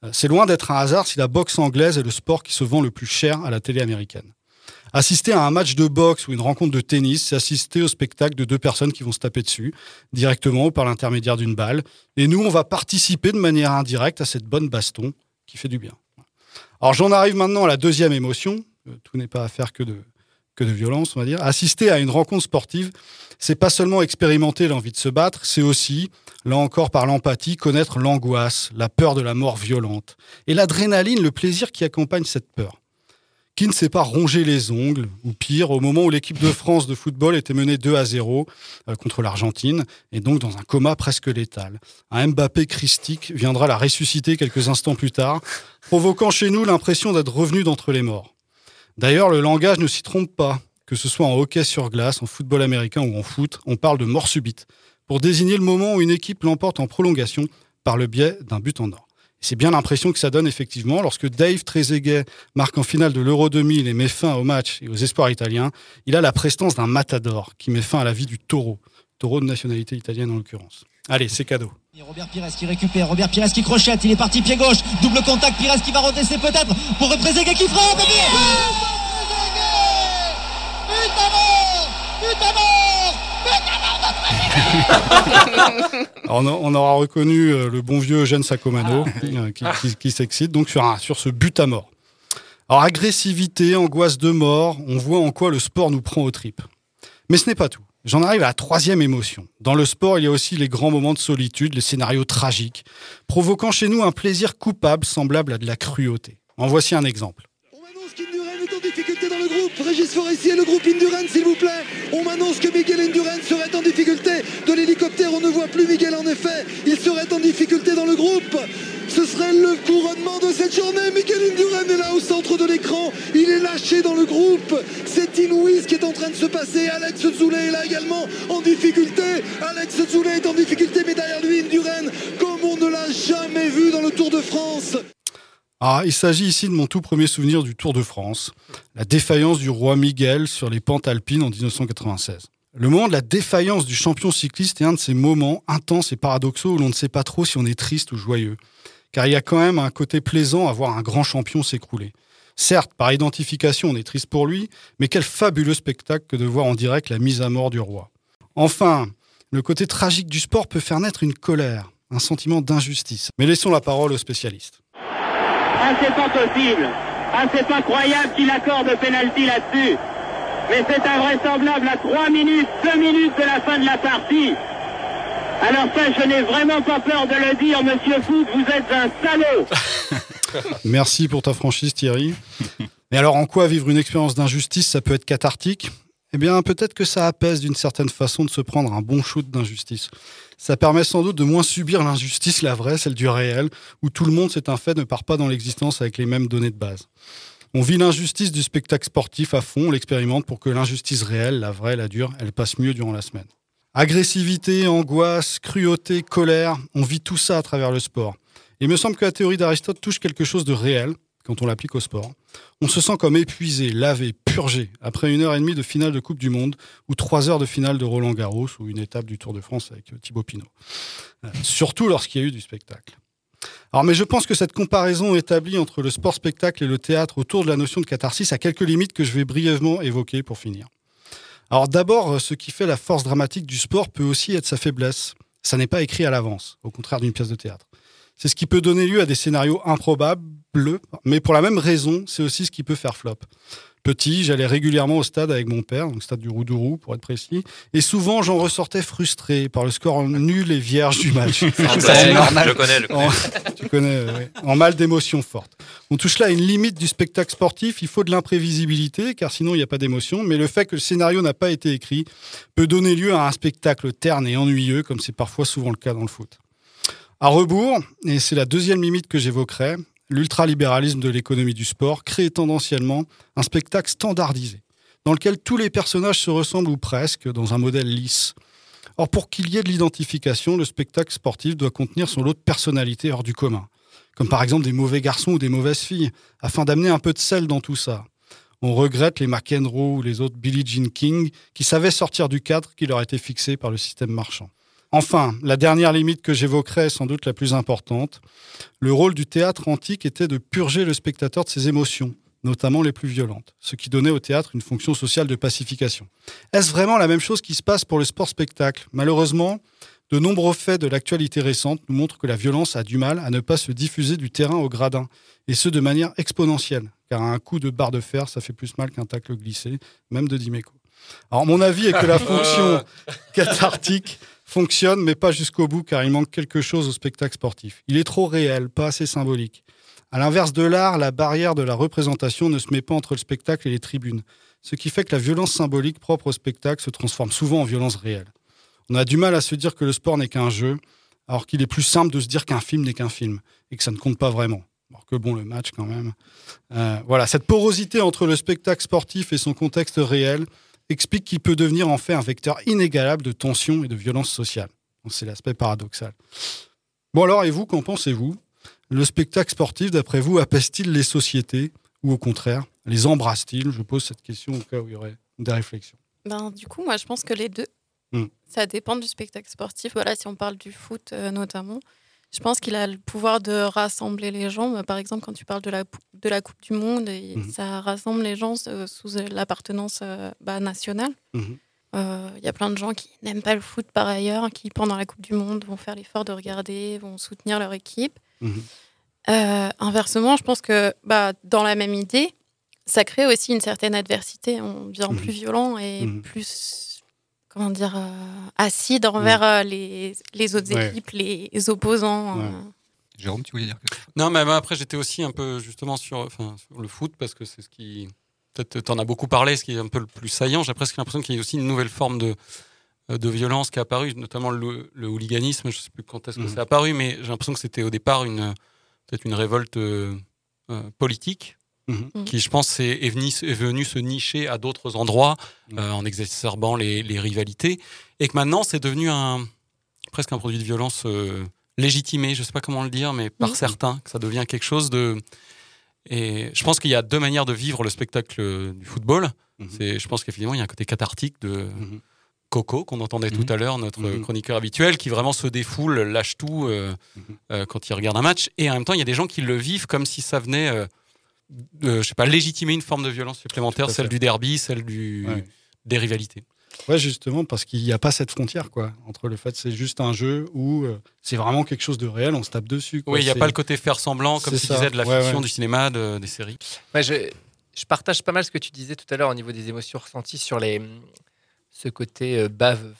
C'est loin d'être un hasard si la boxe anglaise est le sport qui se vend le plus cher à la télé américaine. Assister à un match de boxe ou une rencontre de tennis, c'est assister au spectacle de deux personnes qui vont se taper dessus, directement ou par l'intermédiaire d'une balle. Et nous, on va participer de manière indirecte à cette bonne baston qui fait du bien. Alors j'en arrive maintenant à la deuxième émotion. Tout n'est pas affaire que de violence, on va dire. Assister à une rencontre sportive, c'est pas seulement expérimenter l'envie de se battre, c'est aussi, là encore par l'empathie, connaître l'angoisse, la peur de la mort violente. Et l'adrénaline, le plaisir qui accompagne cette peur. Qui ne s'est pas rongé les ongles, ou pire, au moment où l'équipe de France de football était menée 2-0 contre l'Argentine, et donc dans un coma presque létal. Un Mbappé christique viendra la ressusciter quelques instants plus tard, provoquant chez nous l'impression d'être revenu d'entre les morts. D'ailleurs, le langage ne s'y trompe pas. Que ce soit en hockey sur glace, en football américain ou en foot, on parle de mort subite, pour désigner le moment où une équipe l'emporte en prolongation par le biais d'un but en or. C'est bien l'impression que ça donne effectivement lorsque Dave Trezeguet marque en finale de l'Euro 2000 et met fin au match et aux espoirs italiens. Il a la prestance d'un matador qui met fin à la vie du taureau de nationalité italienne en l'occurrence. Allez, c'est cadeau. Robert Pires qui récupère, Robert Pires qui crochette, il est parti pied gauche, double contact, Pires qui va redresser peut-être pour Trezeguet qui frappe. Alors, on aura reconnu le bon vieux Eugène Sacomano qui s'excite donc sur ce but à mort. Alors agressivité, angoisse de mort, on voit en quoi le sport nous prend aux tripes. Mais ce n'est pas tout. J'en arrive à la troisième émotion. Dans le sport, il y a aussi les grands moments de solitude, les scénarios tragiques, provoquant chez nous un plaisir coupable semblable à de la cruauté. En voici un exemple. Régis Forestier, le groupe Indurain, s'il vous plaît. On m'annonce que Miguel Indurain serait en difficulté. De l'hélicoptère, on ne voit plus Miguel en effet. Il serait en difficulté dans le groupe. Ce serait le couronnement de cette journée. Miguel Indurain est là au centre de l'écran. Il est lâché dans le groupe. C'est inouï ce qui est en train de se passer. Alex Zoulet est là également en difficulté. Alex Zoulet est en difficulté, mais derrière lui, Indurain, comme on ne l'a jamais vu dans le Tour de France. Ah, il s'agit ici de mon tout premier souvenir du Tour de France, la défaillance du roi Miguel sur les pentes alpines en 1996. Le moment de la défaillance du champion cycliste est un de ces moments intenses et paradoxaux où l'on ne sait pas trop si on est triste ou joyeux. Car il y a quand même un côté plaisant à voir un grand champion s'écrouler. Certes, par identification, on est triste pour lui, mais quel fabuleux spectacle que de voir en direct la mise à mort du roi. Enfin, le côté tragique du sport peut faire naître une colère, un sentiment d'injustice. Mais laissons la parole aux spécialistes. Ah, c'est pas possible. Ah, c'est pas croyable qu'il accorde penalty là-dessus. Mais c'est invraisemblable à 2 minutes de la fin de la partie. Alors ça, je n'ai vraiment pas peur de le dire, monsieur Foot, vous êtes un salaud. Merci pour ta franchise, Thierry. Mais alors, en quoi vivre une expérience d'injustice, ça peut être cathartique ? Eh bien, peut-être que ça apaise d'une certaine façon de se prendre un bon shoot d'injustice. Ça permet sans doute de moins subir l'injustice, la vraie, celle du réel, où tout le monde, c'est un fait, ne part pas dans l'existence avec les mêmes données de base. On vit l'injustice du spectacle sportif à fond, on l'expérimente pour que l'injustice réelle, la vraie, la dure, elle passe mieux durant la semaine. Agressivité, angoisse, cruauté, colère, on vit tout ça à travers le sport. Il me semble que la théorie d'Aristote touche quelque chose de réel quand on l'applique au sport. On se sent comme épuisé, lavé, purgé, après 1h30 de finale de Coupe du Monde ou 3 heures de finale de Roland-Garros ou une étape du Tour de France avec Thibaut Pinot. Surtout lorsqu'il y a eu du spectacle. Alors, mais je pense que cette comparaison établie entre le sport-spectacle et le théâtre autour de la notion de catharsis a quelques limites que je vais brièvement évoquer pour finir. Alors d'abord, ce qui fait la force dramatique du sport peut aussi être sa faiblesse. Ça n'est pas écrit à l'avance, au contraire d'une pièce de théâtre. C'est ce qui peut donner lieu à des scénarios improbables, mais pour la même raison, c'est aussi ce qui peut faire flop. Petit, j'allais régulièrement au stade avec mon père, donc stade du Roudourou pour être précis, et souvent j'en ressortais frustré par le score nul et vierge du match. Je connais. Tu connais, ouais. En mal d'émotions fortes. On touche là à une limite du spectacle sportif, il faut de l'imprévisibilité, car sinon il n'y a pas d'émotion, mais le fait que le scénario n'a pas été écrit peut donner lieu à un spectacle terne et ennuyeux, comme c'est parfois souvent le cas dans le foot. À rebours, et c'est la deuxième limite que j'évoquerai, l'ultralibéralisme de l'économie du sport crée tendanciellement un spectacle standardisé, dans lequel tous les personnages se ressemblent ou presque, dans un modèle lisse. Or, pour qu'il y ait de l'identification, le spectacle sportif doit contenir son lot de personnalités hors du commun, comme par exemple des mauvais garçons ou des mauvaises filles, afin d'amener un peu de sel dans tout ça. On regrette les McEnroe ou les autres Billie Jean King qui savaient sortir du cadre qui leur était fixé par le système marchand. Enfin, la dernière limite que j'évoquerai est sans doute la plus importante. Le rôle du théâtre antique était de purger le spectateur de ses émotions, notamment les plus violentes, ce qui donnait au théâtre une fonction sociale de pacification. Est-ce vraiment la même chose qui se passe pour le sport-spectacle ? Malheureusement, de nombreux faits de l'actualité récente nous montrent que la violence a du mal à ne pas se diffuser du terrain au gradin, et ce de manière exponentielle, car un coup de barre de fer, ça fait plus mal qu'un tacle glissé, même de Dimeco. Alors mon avis est que la fonction cathartique fonctionne, mais pas jusqu'au bout, car il manque quelque chose au spectacle sportif. Il est trop réel, pas assez symbolique. À l'inverse de l'art, la barrière de la représentation ne se met pas entre le spectacle et les tribunes, ce qui fait que la violence symbolique propre au spectacle se transforme souvent en violence réelle. On a du mal à se dire que le sport n'est qu'un jeu, alors qu'il est plus simple de se dire qu'un film n'est qu'un film, et que ça ne compte pas vraiment. Alors que bon, le match quand même. Voilà, cette porosité entre le spectacle sportif et son contexte réel explique qu'il peut devenir en fait un vecteur inégalable de tension et de violence sociale. Donc, c'est l'aspect paradoxal. Bon alors, et vous, qu'en pensez-vous ? Le spectacle sportif, d'après vous, apaise-t-il les sociétés ou au contraire, les embrasse-t-il ? Je pose cette question au cas où il y aurait des réflexions. Du coup, moi, je pense que les deux. Ça dépend du spectacle sportif. Voilà, si on parle du foot notamment, je pense qu'il a le pouvoir de rassembler les gens. Par exemple, quand tu parles de la Coupe du Monde, ça rassemble les gens sous l'appartenance nationale. Y a plein de gens qui n'aiment pas le foot par ailleurs, qui pendant la Coupe du Monde vont faire l'effort de regarder, vont soutenir leur équipe. Inversement, je pense que dans la même idée, ça crée aussi une certaine adversité. On devient plus violent et plus acide envers les autres équipes, les opposants. Jérôme, tu voulais dire quelque chose ? Non, mais après, j'étais aussi un peu justement sur le foot, parce que c'est ce qui... Peut-être t'en as beaucoup parlé, ce qui est un peu le plus saillant. J'ai presque l'impression qu'il y a aussi une nouvelle forme de violence qui est apparue, notamment le hooliganisme. Je ne sais plus quand est-ce que c'est apparu, mais j'ai l'impression que c'était au départ peut-être une révolte politique, qui, je pense, est venu se nicher à d'autres endroits en exacerbant les rivalités, et que maintenant, c'est devenu presque un produit de violence légitimé, je ne sais pas comment le dire, mais par certains, que ça devient quelque chose de... Et je pense qu'il y a deux manières de vivre le spectacle du football. Je pense qu'effectivement, il y a un côté cathartique de Coco, qu'on entendait tout à l'heure, notre chroniqueur habituel, qui vraiment se défoule, lâche tout quand il regarde un match. Et en même temps, il y a des gens qui le vivent comme si ça venait... légitimer une forme de violence supplémentaire, celle du derby, celle des rivalités. Ouais, justement, parce qu'il n'y a pas cette frontière, quoi, entre le fait que c'est juste un jeu ou c'est vraiment quelque chose de réel, on se tape dessus. Quoi. Oui, il n'y a pas le côté faire semblant, comme tu disais, de la fiction, du cinéma, des séries. Ouais, je partage pas mal ce que tu disais tout à l'heure au niveau des émotions ressenties sur ce côté bave,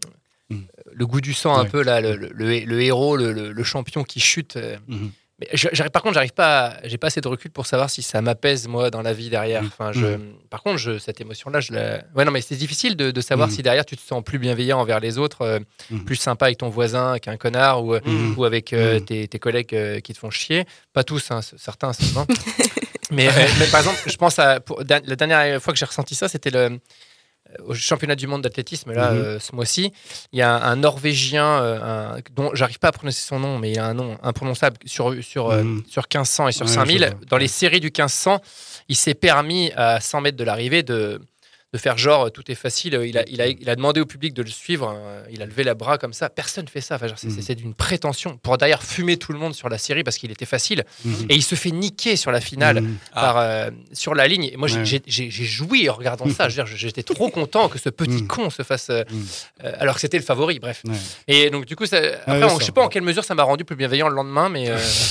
le goût du sang un peu, là, le héros, le champion qui chute. Mais par contre, j'ai pas assez de recul pour savoir si ça m'apaise, moi, dans la vie derrière. Par contre, cette émotion-là, ouais, non, mais c'est difficile de savoir si derrière, tu te sens plus bienveillant envers les autres, plus sympa avec ton voisin qu'un connard, ou avec tes collègues qui te font chier. Pas tous, hein, certains, seulement. mais par exemple, je pense la dernière fois que j'ai ressenti ça, c'était au championnat du monde d'athlétisme, là, ce mois-ci, il y a un Norvégien dont j'arrive pas à prononcer son nom, mais il a un nom imprononçable sur 1500 et sur 5000. Dans les séries du 1500, il s'est permis à 100 mètres de l'arrivée de faire genre tout est facile. Il a demandé au public de le suivre. Il a levé la bras comme ça. Personne ne fait ça. Enfin, c'est d'une prétention pour d'ailleurs fumer tout le monde sur la série parce qu'il était facile. Et il se fait niquer sur la finale sur la ligne. Et moi, j'ai joui en regardant ça. J'étais trop content que ce petit con se fasse alors que c'était le favori. Bref. Et donc du coup, après, je sais pas en quelle mesure ça m'a rendu plus bienveillant le lendemain, mais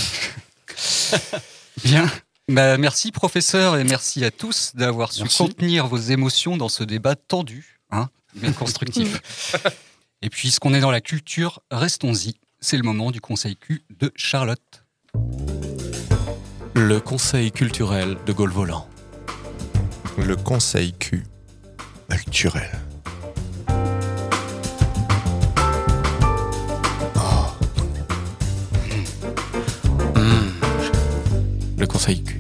bien. Merci professeur et merci à tous d'avoir su contenir vos émotions dans ce débat tendu, mais constructif. Et puisqu'on est dans la culture, restons-y. C'est le moment du conseil Q de Charlotte. Le conseil culturel de Gaulle Volant. Le conseil Q culturel. Le conseil Q.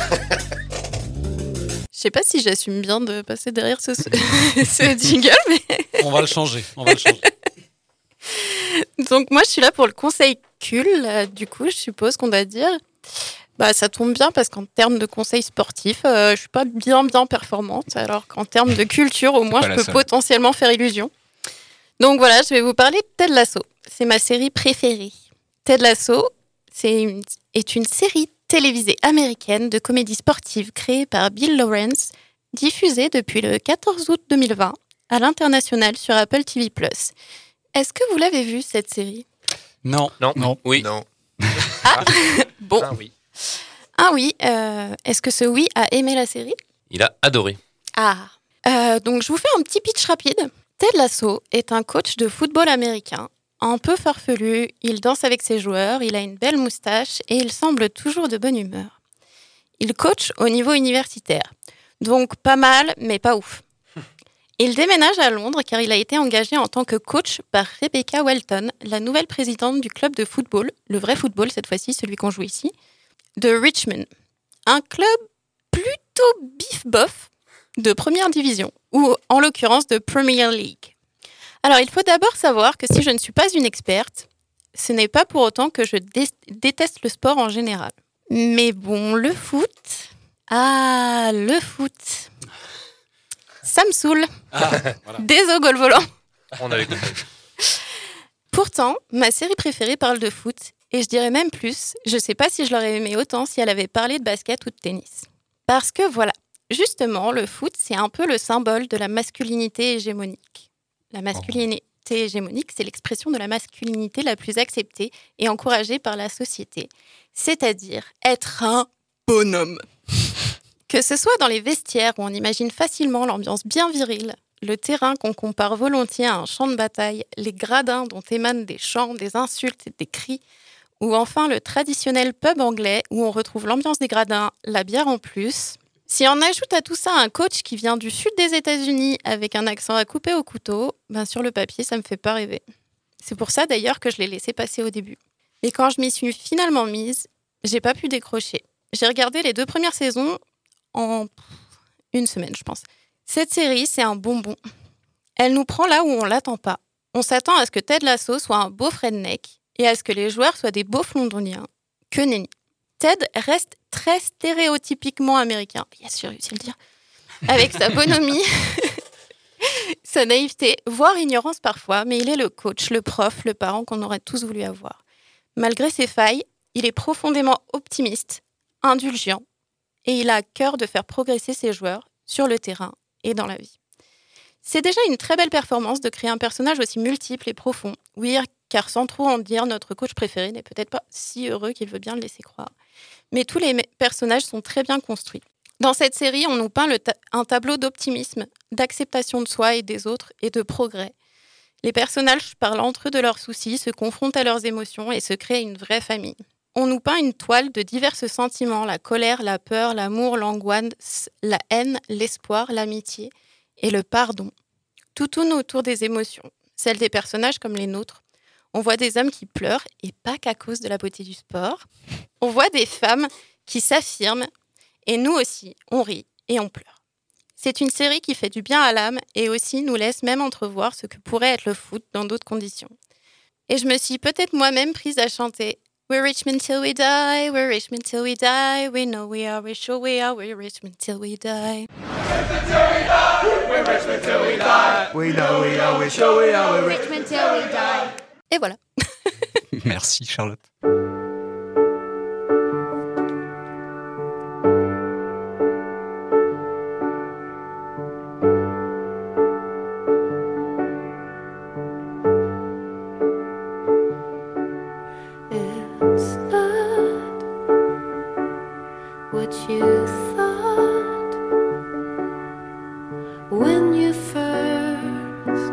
Je sais pas si j'assume bien de passer derrière ce jingle, mais... On va le changer. Donc moi, je suis là pour le conseil cul. Du coup, je suppose qu'on doit dire... ça tombe bien parce qu'en termes de conseils sportifs, je suis pas bien performante, alors qu'en termes de culture, au moins, je peux potentiellement faire illusion. Donc voilà, je vais vous parler de Ted Lasso. C'est ma série préférée. Ted Lasso est une série télévisée américaine de comédie sportive créée par Bill Lawrence, diffusée depuis le 14 août 2020 à l'international sur Apple TV+. Est-ce que vous l'avez vue, cette série ? Non. Oui. Non. Bon. oui. Ah oui, est-ce que ce oui a aimé la série ? Il a adoré. Donc je vous fais un petit pitch rapide. Ted Lasso est un coach de football américain. Un peu farfelu, il danse avec ses joueurs, il a une belle moustache et il semble toujours de bonne humeur. Il coach au niveau universitaire. Donc pas mal, mais pas ouf. Il déménage à Londres car il a été engagé en tant que coach par Rebecca Welton, la nouvelle présidente du club de football, le vrai football cette fois-ci, celui qu'on joue ici, de Richmond. Un club plutôt bif-bof de première division, ou en l'occurrence de Premier League. Alors il faut d'abord savoir que si je ne suis pas une experte, ce n'est pas pour autant que je déteste le sport en général. Mais bon, le foot... le foot... Ça me saoule. Voilà. Désolé, goal volant. On avait compris. Pourtant, ma série préférée parle de foot, et je dirais même plus, je sais pas si je l'aurais aimé autant si elle avait parlé de basket ou de tennis. Parce que voilà, justement, le foot, c'est un peu le symbole de la masculinité hégémonique. La masculinité hégémonique, c'est l'expression de la masculinité la plus acceptée et encouragée par la société. C'est-à-dire être un bonhomme. Que ce soit dans les vestiaires où on imagine facilement l'ambiance bien virile, le terrain qu'on compare volontiers à un champ de bataille, les gradins dont émanent des chants, des insultes et des cris, ou enfin le traditionnel pub anglais où on retrouve l'ambiance des gradins, la bière en plus. Si on ajoute à tout ça un coach qui vient du sud des États-Unis avec un accent à couper au couteau, sur le papier, ça me fait pas rêver. C'est pour ça d'ailleurs que je l'ai laissé passer au début. Et quand je m'y suis finalement mise, j'ai pas pu décrocher. J'ai regardé les 2 premières saisons en une semaine, je pense. Cette série, c'est un bonbon. Elle nous prend là où on l'attend pas. On s'attend à ce que Ted Lasso soit un beau redneck et à ce que les joueurs soient des beaufs londoniens. Que nenni. Ted reste très stéréotypiquement américain. Bien sûr, réussi à le dire. Avec sa bonhomie, sa naïveté, voire ignorance parfois, mais il est le coach, le prof, le parent qu'on aurait tous voulu avoir. Malgré ses failles, il est profondément optimiste, indulgent, et il a à cœur de faire progresser ses joueurs sur le terrain et dans la vie. C'est déjà une très belle performance de créer un personnage aussi multiple et profond. Oui, car sans trop en dire, notre coach préféré n'est peut-être pas si heureux qu'il veut bien le laisser croire. Mais tous les personnages sont très bien construits. Dans cette série, on nous peint un tableau d'optimisme, d'acceptation de soi et des autres et de progrès. Les personnages parlent entre eux de leurs soucis, se confrontent à leurs émotions et se créent une vraie famille. On nous peint une toile de divers sentiments, la colère, la peur, l'amour, l'angoisse, la haine, l'espoir, l'amitié et le pardon. Tout tourne autour des émotions, celles des personnages comme les nôtres. On voit des hommes qui pleurent, et pas qu'à cause de la beauté du sport. On voit des femmes qui s'affirment, et nous aussi, on rit et on pleure. C'est une série qui fait du bien à l'âme et aussi nous laisse même entrevoir ce que pourrait être le foot dans d'autres conditions. Et je me suis peut-être moi-même prise à chanter « We're Richmond till we die, we're Richmond till we die, we know we are, we're sure we are, we're Richmond till we die. » We're Richmond till we die. We know we are, we're sure we are, we're Richmond till we die. Et voilà. Merci Charlotte. It's not what you thought when you first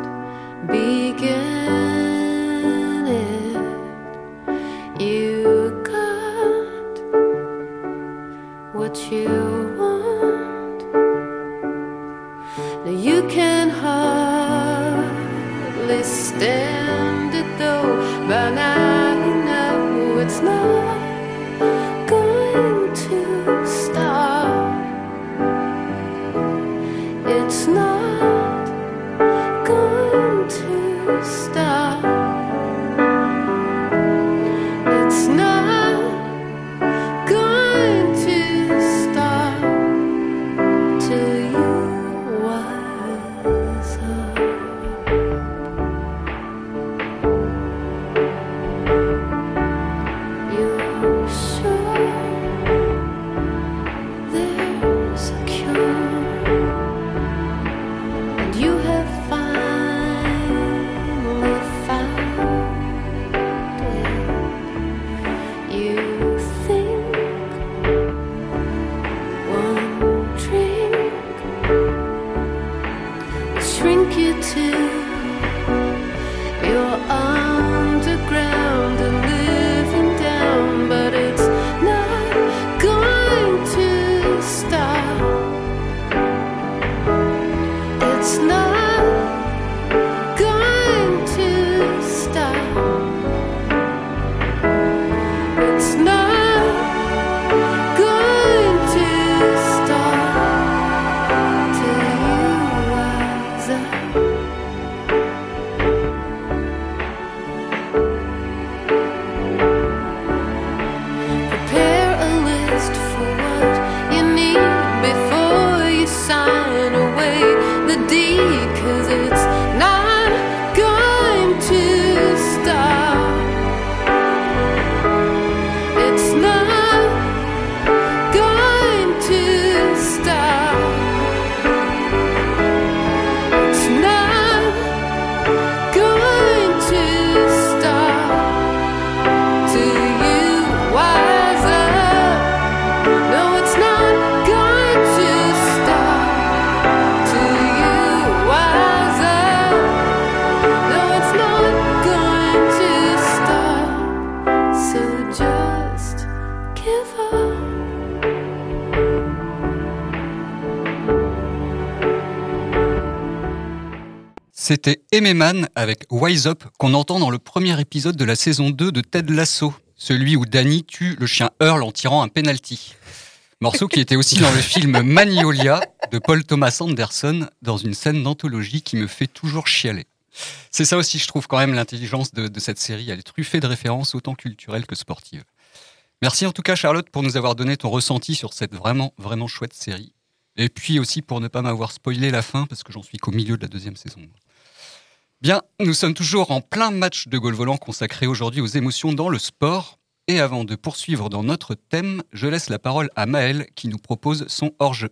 began it. You got what you want. Now you can hardly stand it though. By now you know it's not going to stop. It's not going to stop. It's not going to stop. C'était Aimé Mann avec Wise Up qu'on entend dans le premier épisode de la saison 2 de Ted Lasso, celui où Danny tue le chien Earl en tirant un penalty. Morceau qui était aussi dans le film Magnolia de Paul Thomas Anderson, dans une scène d'anthologie qui me fait toujours chialer. C'est ça aussi, je trouve, quand même, l'intelligence de cette série. Elle est truffée de références autant culturelles que sportives. Merci en tout cas, Charlotte, pour nous avoir donné ton ressenti sur cette vraiment, vraiment chouette série. Et puis aussi pour ne pas m'avoir spoilé la fin, parce que j'en suis qu'au milieu de la 2e saison. Bien, nous sommes toujours en plein match de goal volant consacré aujourd'hui aux émotions dans le sport. Et avant de poursuivre dans notre thème, je laisse la parole à Maël qui nous propose son hors-jeu.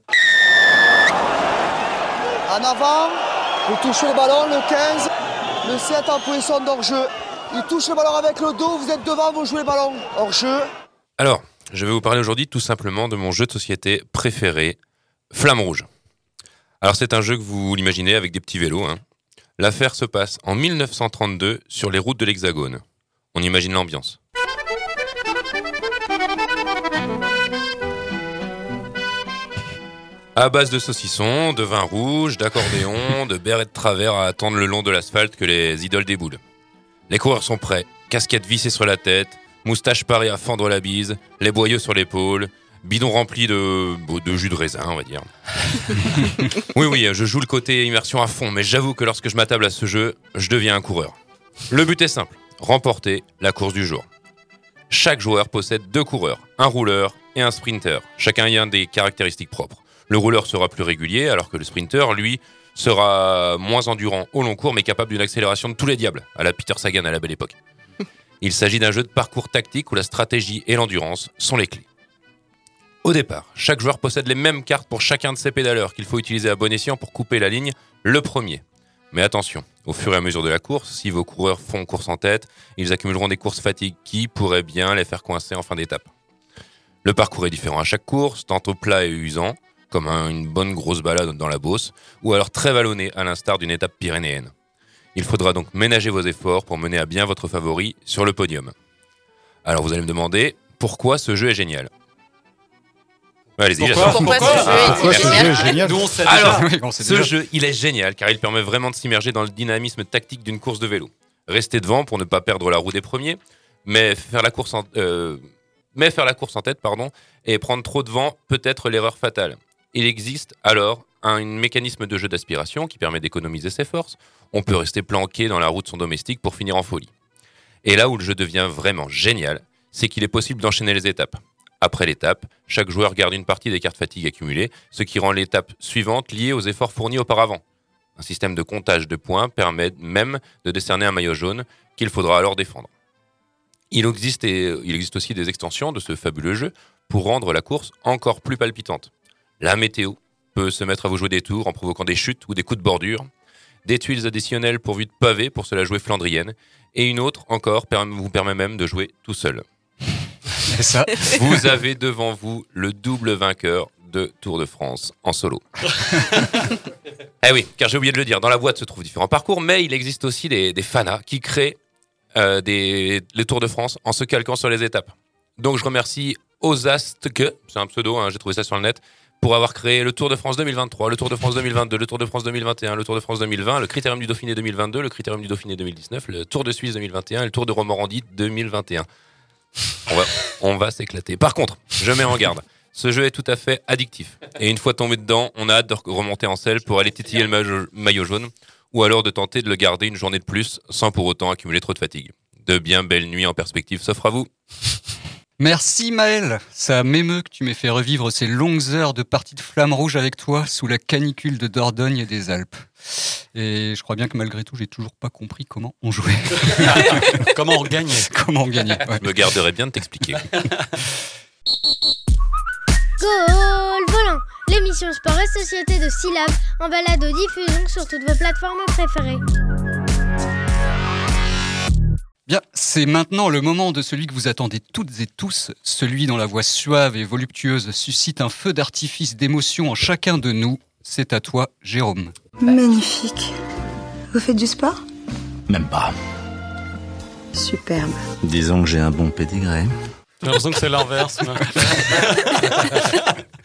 En avant, vous touchez le ballon, le 15, le 7 en position d'hors-jeu. Il touche le ballon avec le dos, vous êtes devant, vous jouez le ballon. Hors-jeu. Alors, je vais vous parler aujourd'hui tout simplement de mon jeu de société préféré, Flamme Rouge. Alors c'est un jeu que vous l'imaginez avec des petits vélos. L'affaire se passe en 1932 sur les routes de l'Hexagone. On imagine l'ambiance. À base de saucissons, de vin rouge, d'accordéon, de bérets de travers à attendre le long de l'asphalte que les idoles déboulent. Les coureurs sont prêts, casquettes vissées sur la tête, moustache parée à fendre la bise, les boyaux sur l'épaule, bidon rempli de jus de raisin, on va dire. Oui, je joue le côté immersion à fond, mais j'avoue que lorsque je m'attable à ce jeu, je deviens un coureur. Le but est simple, remporter la course du jour. Chaque joueur possède 2 coureurs, un rouleur et un sprinter, chacun ayant des caractéristiques propres. Le rouleur sera plus régulier, alors que le sprinter, lui, sera moins endurant au long cours, mais capable d'une accélération de tous les diables, à la Peter Sagan à la belle époque. Il s'agit d'un jeu de parcours tactique où la stratégie et l'endurance sont les clés. Au départ, chaque joueur possède les mêmes cartes pour chacun de ses pédaleurs qu'il faut utiliser à bon escient pour couper la ligne le premier. Mais attention, au fur et à mesure de la course, si vos coureurs font course en tête, ils accumuleront des courses fatigues qui pourraient bien les faire coincer en fin d'étape. Le parcours est différent à chaque course, tantôt plat et usant, comme une bonne grosse balade dans la Beauce, ou alors très vallonné à l'instar d'une étape pyrénéenne. Il faudra donc ménager vos efforts pour mener à bien votre favori sur le podium. Alors vous allez me demander, pourquoi ce jeu est génial ? Allez-y, pourquoi ce jeu est génial ? Alors, ce jeu, il est génial car il permet vraiment de s'immerger dans le dynamisme tactique d'une course de vélo. Rester devant pour ne pas perdre la roue des premiers, mais faire la course en tête, et prendre trop de vent peut être l'erreur fatale. Il existe alors un mécanisme de jeu d'aspiration qui permet d'économiser ses forces. On peut rester planqué dans la roue de son domestique pour finir en folie. Et là où le jeu devient vraiment génial, c'est qu'il est possible d'enchaîner les étapes. Après l'étape, chaque joueur garde une partie des cartes fatigue accumulées, ce qui rend l'étape suivante liée aux efforts fournis auparavant. Un système de comptage de points permet même de décerner un maillot jaune qu'il faudra alors défendre. Il existe aussi des extensions de ce fabuleux jeu pour rendre la course encore plus palpitante. La météo peut se mettre à vous jouer des tours en provoquant des chutes ou des coups de bordure, des tuiles additionnelles pourvues de pavés pour se la jouer flandrienne, et une autre encore vous permet même de jouer tout seul. C'est ça. Vous avez devant vous le double vainqueur de Tour de France en solo. Eh oui, car j'ai oublié de le dire, dans la boîte se trouvent différents parcours, mais il existe aussi des fanas qui créent les Tours de France en se calquant sur les étapes. Donc je remercie Ozastke, c'est un pseudo, j'ai trouvé ça sur le net, pour avoir créé le Tour de France 2023, le Tour de France 2022, le Tour de France 2021, le Tour de France 2020, le Critérium du Dauphiné 2022, le Critérium du Dauphiné 2019, le Tour de Suisse 2021 et le Tour de Romorandy 2021. On va s'éclater. Par contre, je mets en garde, ce jeu est tout à fait addictif. Et une fois tombé dedans, on a hâte de remonter en selle pour aller titiller le maillot jaune, ou alors de tenter de le garder une journée de plus sans pour autant accumuler trop de fatigue. De bien belles nuits en perspective s'offrent à vous. Merci Maël, ça m'émeut que tu m'aies fait revivre ces longues heures de parties de Flamme Rouge avec toi sous la canicule de Dordogne et des Alpes. Et je crois bien que malgré tout, j'ai toujours pas compris comment on jouait. Comment on gagnait. Ouais. Je me garderai bien de t'expliquer. Goal Volant, l'émission Sport et Société de Syllab en balado-diffusion sur toutes vos plateformes préférées. Bien, c'est maintenant le moment de celui que vous attendez toutes et tous, celui dont la voix suave et voluptueuse suscite un feu d'artifice d'émotion en chacun de nous. C'est à toi, Jérôme. Magnifique. Vous faites du sport ? Même pas. Superbe. Disons que j'ai un bon pédigré. J'ai l'impression que c'est l'inverse.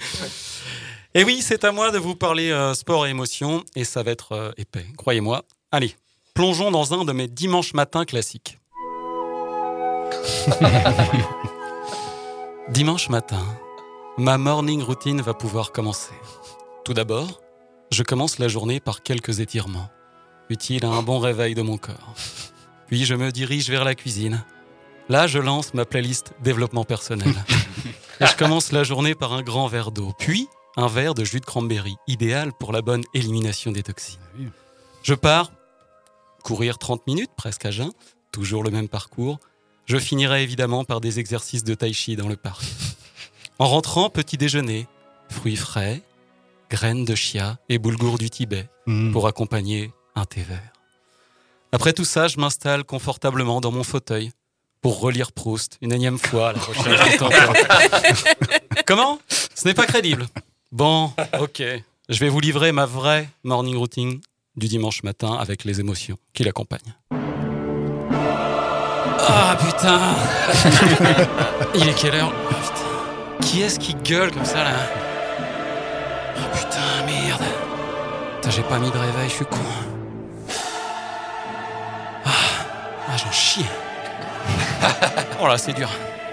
Et oui, c'est à moi de vous parler sport et émotion, et ça va être épais, croyez-moi. Allez, plongeons dans un de mes dimanches matins classiques. Dimanche matin, ma morning routine va pouvoir commencer. Tout d'abord, je commence la journée par quelques étirements, utiles à un bon réveil de mon corps. Puis je me dirige vers la cuisine. Là, je lance ma playlist développement personnel. Et je commence la journée par un grand verre d'eau, puis un verre de jus de cranberry, idéal pour la bonne élimination des toxines. Je pars courir 30 minutes, presque à jeun, toujours le même parcours. Je finirai évidemment par des exercices de tai chi dans le parc. En rentrant, petit déjeuner, fruits frais, graines de chia et boulgour du Tibet pour accompagner un thé vert. Après tout ça, je m'installe confortablement dans mon fauteuil pour relire Proust une énième fois à la recherche du temps. Comment ? Ce n'est pas crédible. Bon, ok. Je vais vous livrer ma vraie morning routine du dimanche matin avec les émotions qui l'accompagnent. Ah putain. Il est quelle heure ? Oh, putain. Qui est-ce qui gueule comme ça là ? Oh putain, merde. Putain, j'ai pas mis de réveil, je suis con. Ah, j'en chie. Oh là, c'est dur.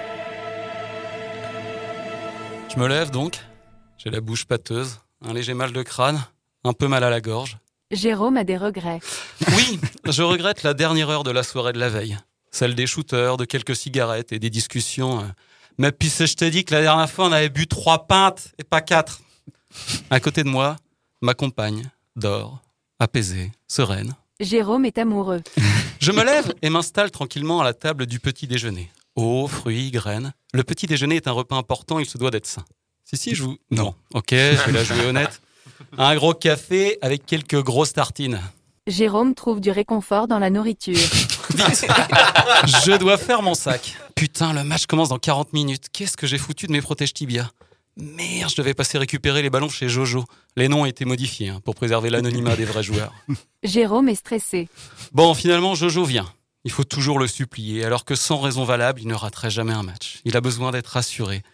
Je me lève donc. J'ai la bouche pâteuse, un léger mal de crâne, un peu mal à la gorge. Jérôme a des regrets. Oui, je regrette la dernière heure de la soirée de la veille. Celle des shooters, de quelques cigarettes et des discussions. Mais puis je t'ai dit que la dernière fois, on avait bu 3 pintes et pas 4. À côté de moi, ma compagne dort, apaisée, sereine. Jérôme est amoureux. Je me lève et m'installe tranquillement à la table du petit déjeuner. Eau, fruits, graines. Le petit déjeuner est un repas important, il se doit d'être sain. Si, je vous... Non. Ok, je vais la jouer honnête. Un gros café avec quelques grosses tartines. Jérôme trouve du réconfort dans la nourriture. Vite. Je dois faire mon sac. Putain, le match commence dans 40 minutes. Qu'est-ce que j'ai foutu de mes protèges tibia ? Merde, je devais passer récupérer les ballons chez Jojo. Les noms ont été modifiés pour préserver l'anonymat des vrais joueurs. Jérôme est stressé. Bon, finalement, Jojo vient. Il faut toujours le supplier, alors que sans raison valable, il ne raterait jamais un match. Il a besoin d'être rassuré.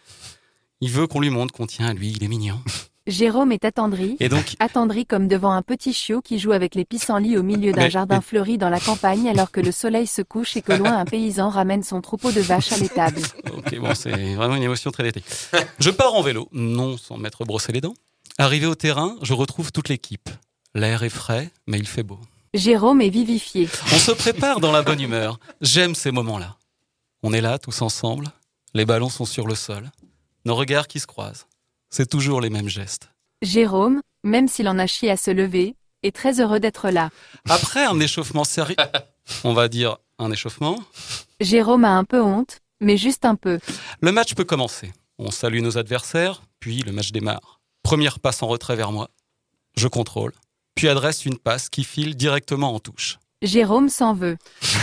Il veut qu'on lui montre qu'on tient à lui, il est mignon. Jérôme est attendri, et donc... attendri comme devant un petit chiot qui joue avec les pissenlits au milieu d'un jardin fleuri dans la campagne alors que le soleil se couche et que loin un paysan ramène son troupeau de vaches à l'étable. Ok, bon, c'est vraiment une émotion très d'été. Je pars en vélo, non sans m'être brossé les dents. Arrivé au terrain, je retrouve toute l'équipe. L'air est frais, mais il fait beau. Jérôme est vivifié. On se prépare dans la bonne humeur. J'aime ces moments-là. On est là, tous ensemble. Les ballons sont sur le sol. Nos regards qui se croisent. C'est toujours les mêmes gestes. Jérôme, même s'il en a chié à se lever, est très heureux d'être là. Après un échauffement sérieux, on va dire un échauffement. Jérôme a un peu honte, mais juste un peu. Le match peut commencer. On salue nos adversaires, puis le match démarre. Première passe en retrait vers moi. Je contrôle, puis adresse une passe qui file directement en touche. Jérôme s'en veut.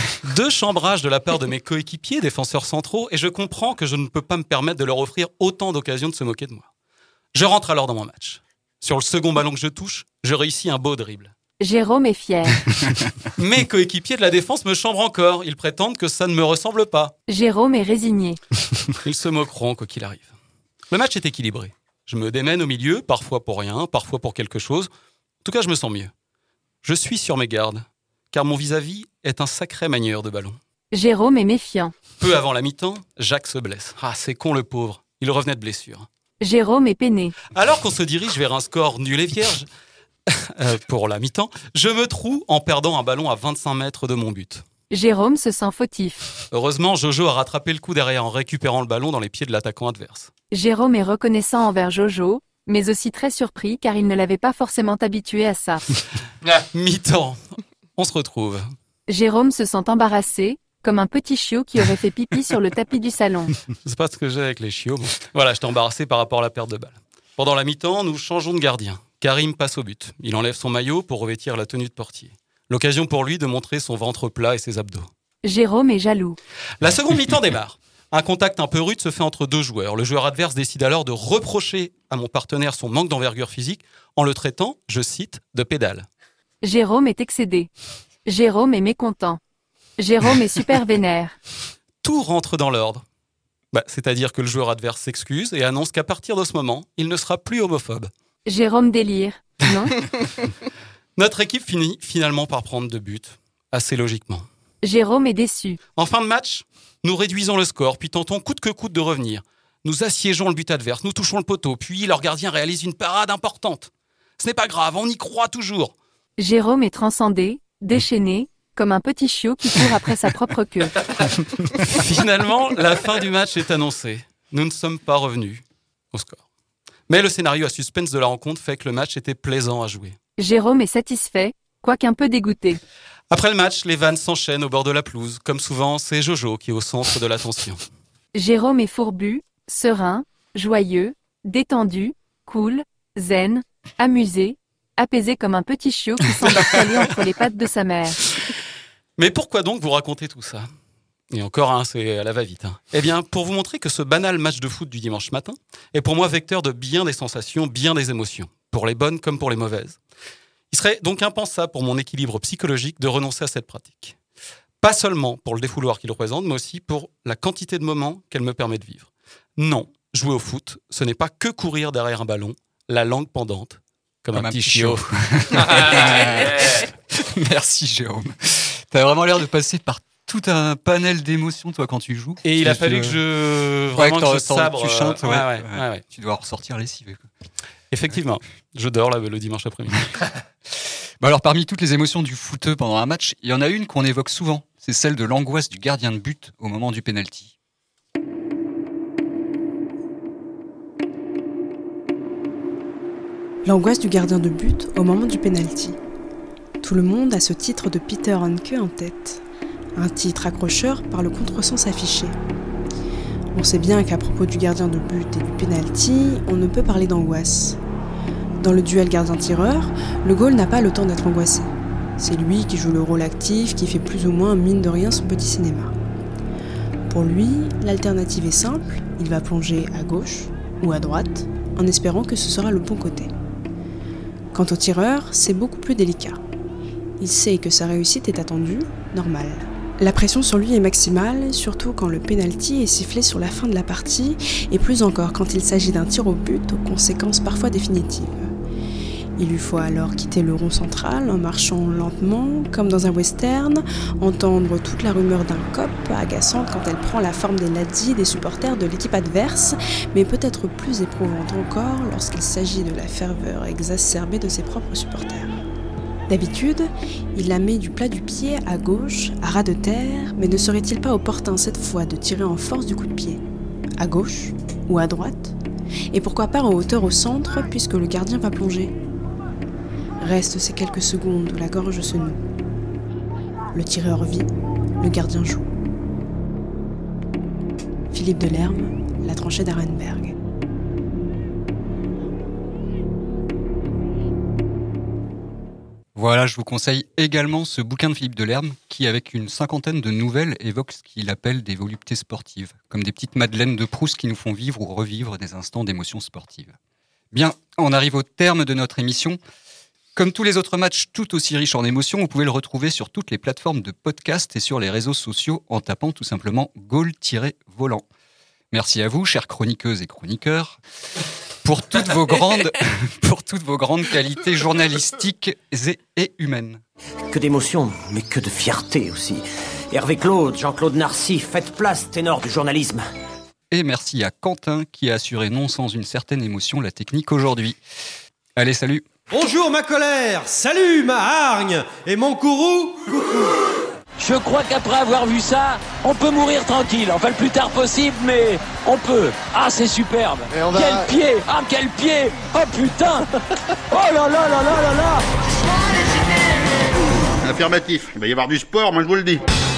2 chambrages de la part de mes coéquipiers, défenseurs centraux, et je comprends que je ne peux pas me permettre de leur offrir autant d'occasions de se moquer de moi. Je rentre alors dans mon match. Sur le second ballon que je touche, je réussis un beau dribble. Jérôme est fier. Mes coéquipiers de la défense me chambrent encore. Ils prétendent que ça ne me ressemble pas. Jérôme est résigné. Ils se moqueront quoi qu'il arrive. Le match est équilibré. Je me démène au milieu, parfois pour rien, parfois pour quelque chose. En tout cas, je me sens mieux. Je suis sur mes gardes, car mon vis-à-vis est un sacré manieur de ballon. Jérôme est méfiant. Peu avant la mi-temps, Jacques se blesse. Ah, c'est con le pauvre. Il revenait de blessure. Jérôme est peiné. Alors qu'on se dirige vers un score nul et vierge, pour la mi-temps, je me trouve en perdant un ballon à 25 mètres de mon but. Jérôme se sent fautif. Heureusement, Jojo a rattrapé le coup derrière en récupérant le ballon dans les pieds de l'attaquant adverse. Jérôme est reconnaissant envers Jojo, mais aussi très surpris car il ne l'avait pas forcément habitué à ça. Mi-temps, on se retrouve. Jérôme se sent embarrassé, comme un petit chiot qui aurait fait pipi sur le tapis du salon. Je sais pas ce que j'ai avec les chiots. Bon. Voilà, j'étais embarrassé par rapport à la perte de balle. Pendant la mi-temps, nous changeons de gardien. Karim passe au but. Il enlève son maillot pour revêtir la tenue de portier. L'occasion pour lui de montrer son ventre plat et ses abdos. Jérôme est jaloux. La seconde mi-temps démarre. Un contact un peu rude se fait entre 2 joueurs. Le joueur adverse décide alors de reprocher à mon partenaire son manque d'envergure physique en le traitant, je cite, de pédale. Jérôme est excédé. Jérôme est mécontent. Jérôme est super vénère. Tout rentre dans l'ordre. C'est-à-dire que le joueur adverse s'excuse et annonce qu'à partir de ce moment, il ne sera plus homophobe. Jérôme délire, non ? Notre équipe finit finalement par prendre 2 buts, assez logiquement. Jérôme est déçu. En fin de match, nous réduisons le score, puis tentons coûte que coûte de revenir. Nous assiégeons le but adverse, nous touchons le poteau, puis leur gardien réalise une parade importante. Ce n'est pas grave, on y croit toujours. Jérôme est transcendé, déchaîné, comme un petit chiot qui court après sa propre queue. Finalement, la fin du match est annoncée. Nous ne sommes pas revenus au score. Mais le scénario à suspense de la rencontre fait que le match était plaisant à jouer. Jérôme est satisfait, quoiqu'un peu dégoûté. Après le match, les vannes s'enchaînent au bord de la pelouse. Comme souvent, c'est Jojo qui est au centre de l'attention. Jérôme est fourbu, serein, joyeux, détendu, cool, zen, amusé, apaisé comme un petit chiot qui s'endort calé entre les pattes de sa mère. Mais pourquoi donc vous raconter tout ça ? Et encore, c'est à la va-vite. Eh bien, pour vous montrer que ce banal match de foot du dimanche matin est pour moi vecteur de bien des sensations, bien des émotions, pour les bonnes comme pour les mauvaises. Il serait donc impensable pour mon équilibre psychologique de renoncer à cette pratique. Pas seulement pour le défouloir qu'il représente, mais aussi pour la quantité de moments qu'elle me permet de vivre. Non, jouer au foot, ce n'est pas que courir derrière un ballon, la langue pendante, comme un petit chiot. Merci Jérôme. T'as vraiment l'air de passer par tout un panel d'émotions, toi, quand tu joues. Et il a fallu que je sabre. Tu chantes, ouais. Tu dois ressortir lessivé. Effectivement. Je dors le dimanche après-midi. Alors, parmi toutes les émotions du footeux pendant un match, il y en a une qu'on évoque souvent. C'est celle de l'angoisse du gardien de but au moment du pénalty. L'angoisse du gardien de but au moment du pénalty. Tout le monde a ce titre de Peter Hanke en tête. Un titre accrocheur par le contresens affiché. On sait bien qu'à propos du gardien de but et du pénalty, on ne peut parler d'angoisse. Dans le duel gardien-tireur, le goal n'a pas le temps d'être angoissé. C'est lui qui joue le rôle actif, qui fait plus ou moins mine de rien son petit cinéma. Pour lui, l'alternative est simple, il va plonger à gauche ou à droite, en espérant que ce sera le bon côté. Quant au tireur, c'est beaucoup plus délicat. Il sait que sa réussite est attendue, normale. La pression sur lui est maximale, surtout quand le pénalty est sifflé sur la fin de la partie, et plus encore quand il s'agit d'un tir au but aux conséquences parfois définitives. Il lui faut alors quitter le rond central en marchant lentement, comme dans un western, entendre toute la rumeur d'un cop, agaçante quand elle prend la forme des ladis des supporters de l'équipe adverse, mais peut-être plus éprouvante encore lorsqu'il s'agit de la ferveur exacerbée de ses propres supporters. D'habitude, il la met du plat du pied à gauche, à ras de terre, mais ne serait-il pas opportun cette fois de tirer en force du coup de pied ? À gauche ou à droite ? Et pourquoi pas en hauteur au centre, puisque le gardien va plonger ? Restent ces quelques secondes où la gorge se noue. Le tireur vit, le gardien joue. Philippe Delerme, La tranchée d'Arenberg. Voilà, je vous conseille également ce bouquin de Philippe Delerme qui, avec une cinquantaine de nouvelles, évoque ce qu'il appelle des voluptés sportives, comme des petites madeleines de Proust qui nous font vivre ou revivre des instants d'émotion sportive. Bien, on arrive au terme de notre émission. Comme tous les autres matchs tout aussi riches en émotions, vous pouvez le retrouver sur toutes les plateformes de podcast et sur les réseaux sociaux en tapant tout simplement Goal-Volant. Merci à vous, chères chroniqueuses et chroniqueurs, pour toutes vos grandes qualités journalistiques et humaines. Que d'émotions, mais que de fierté aussi. Hervé Claude, Jean-Claude Narcy, faites place, ténor du journalisme. Et merci à Quentin qui a assuré non sans une certaine émotion la technique aujourd'hui. Allez, salut. Bonjour ma colère, salut ma hargne et mon courroux. Je crois qu'après avoir vu ça, on peut mourir tranquille. Enfin, le plus tard possible, mais on peut. Ah, c'est superbe. Quel pied. Ah, quel pied. Oh putain. Oh là là là là là là. Affirmatif, il va y avoir du sport, moi je vous le dis.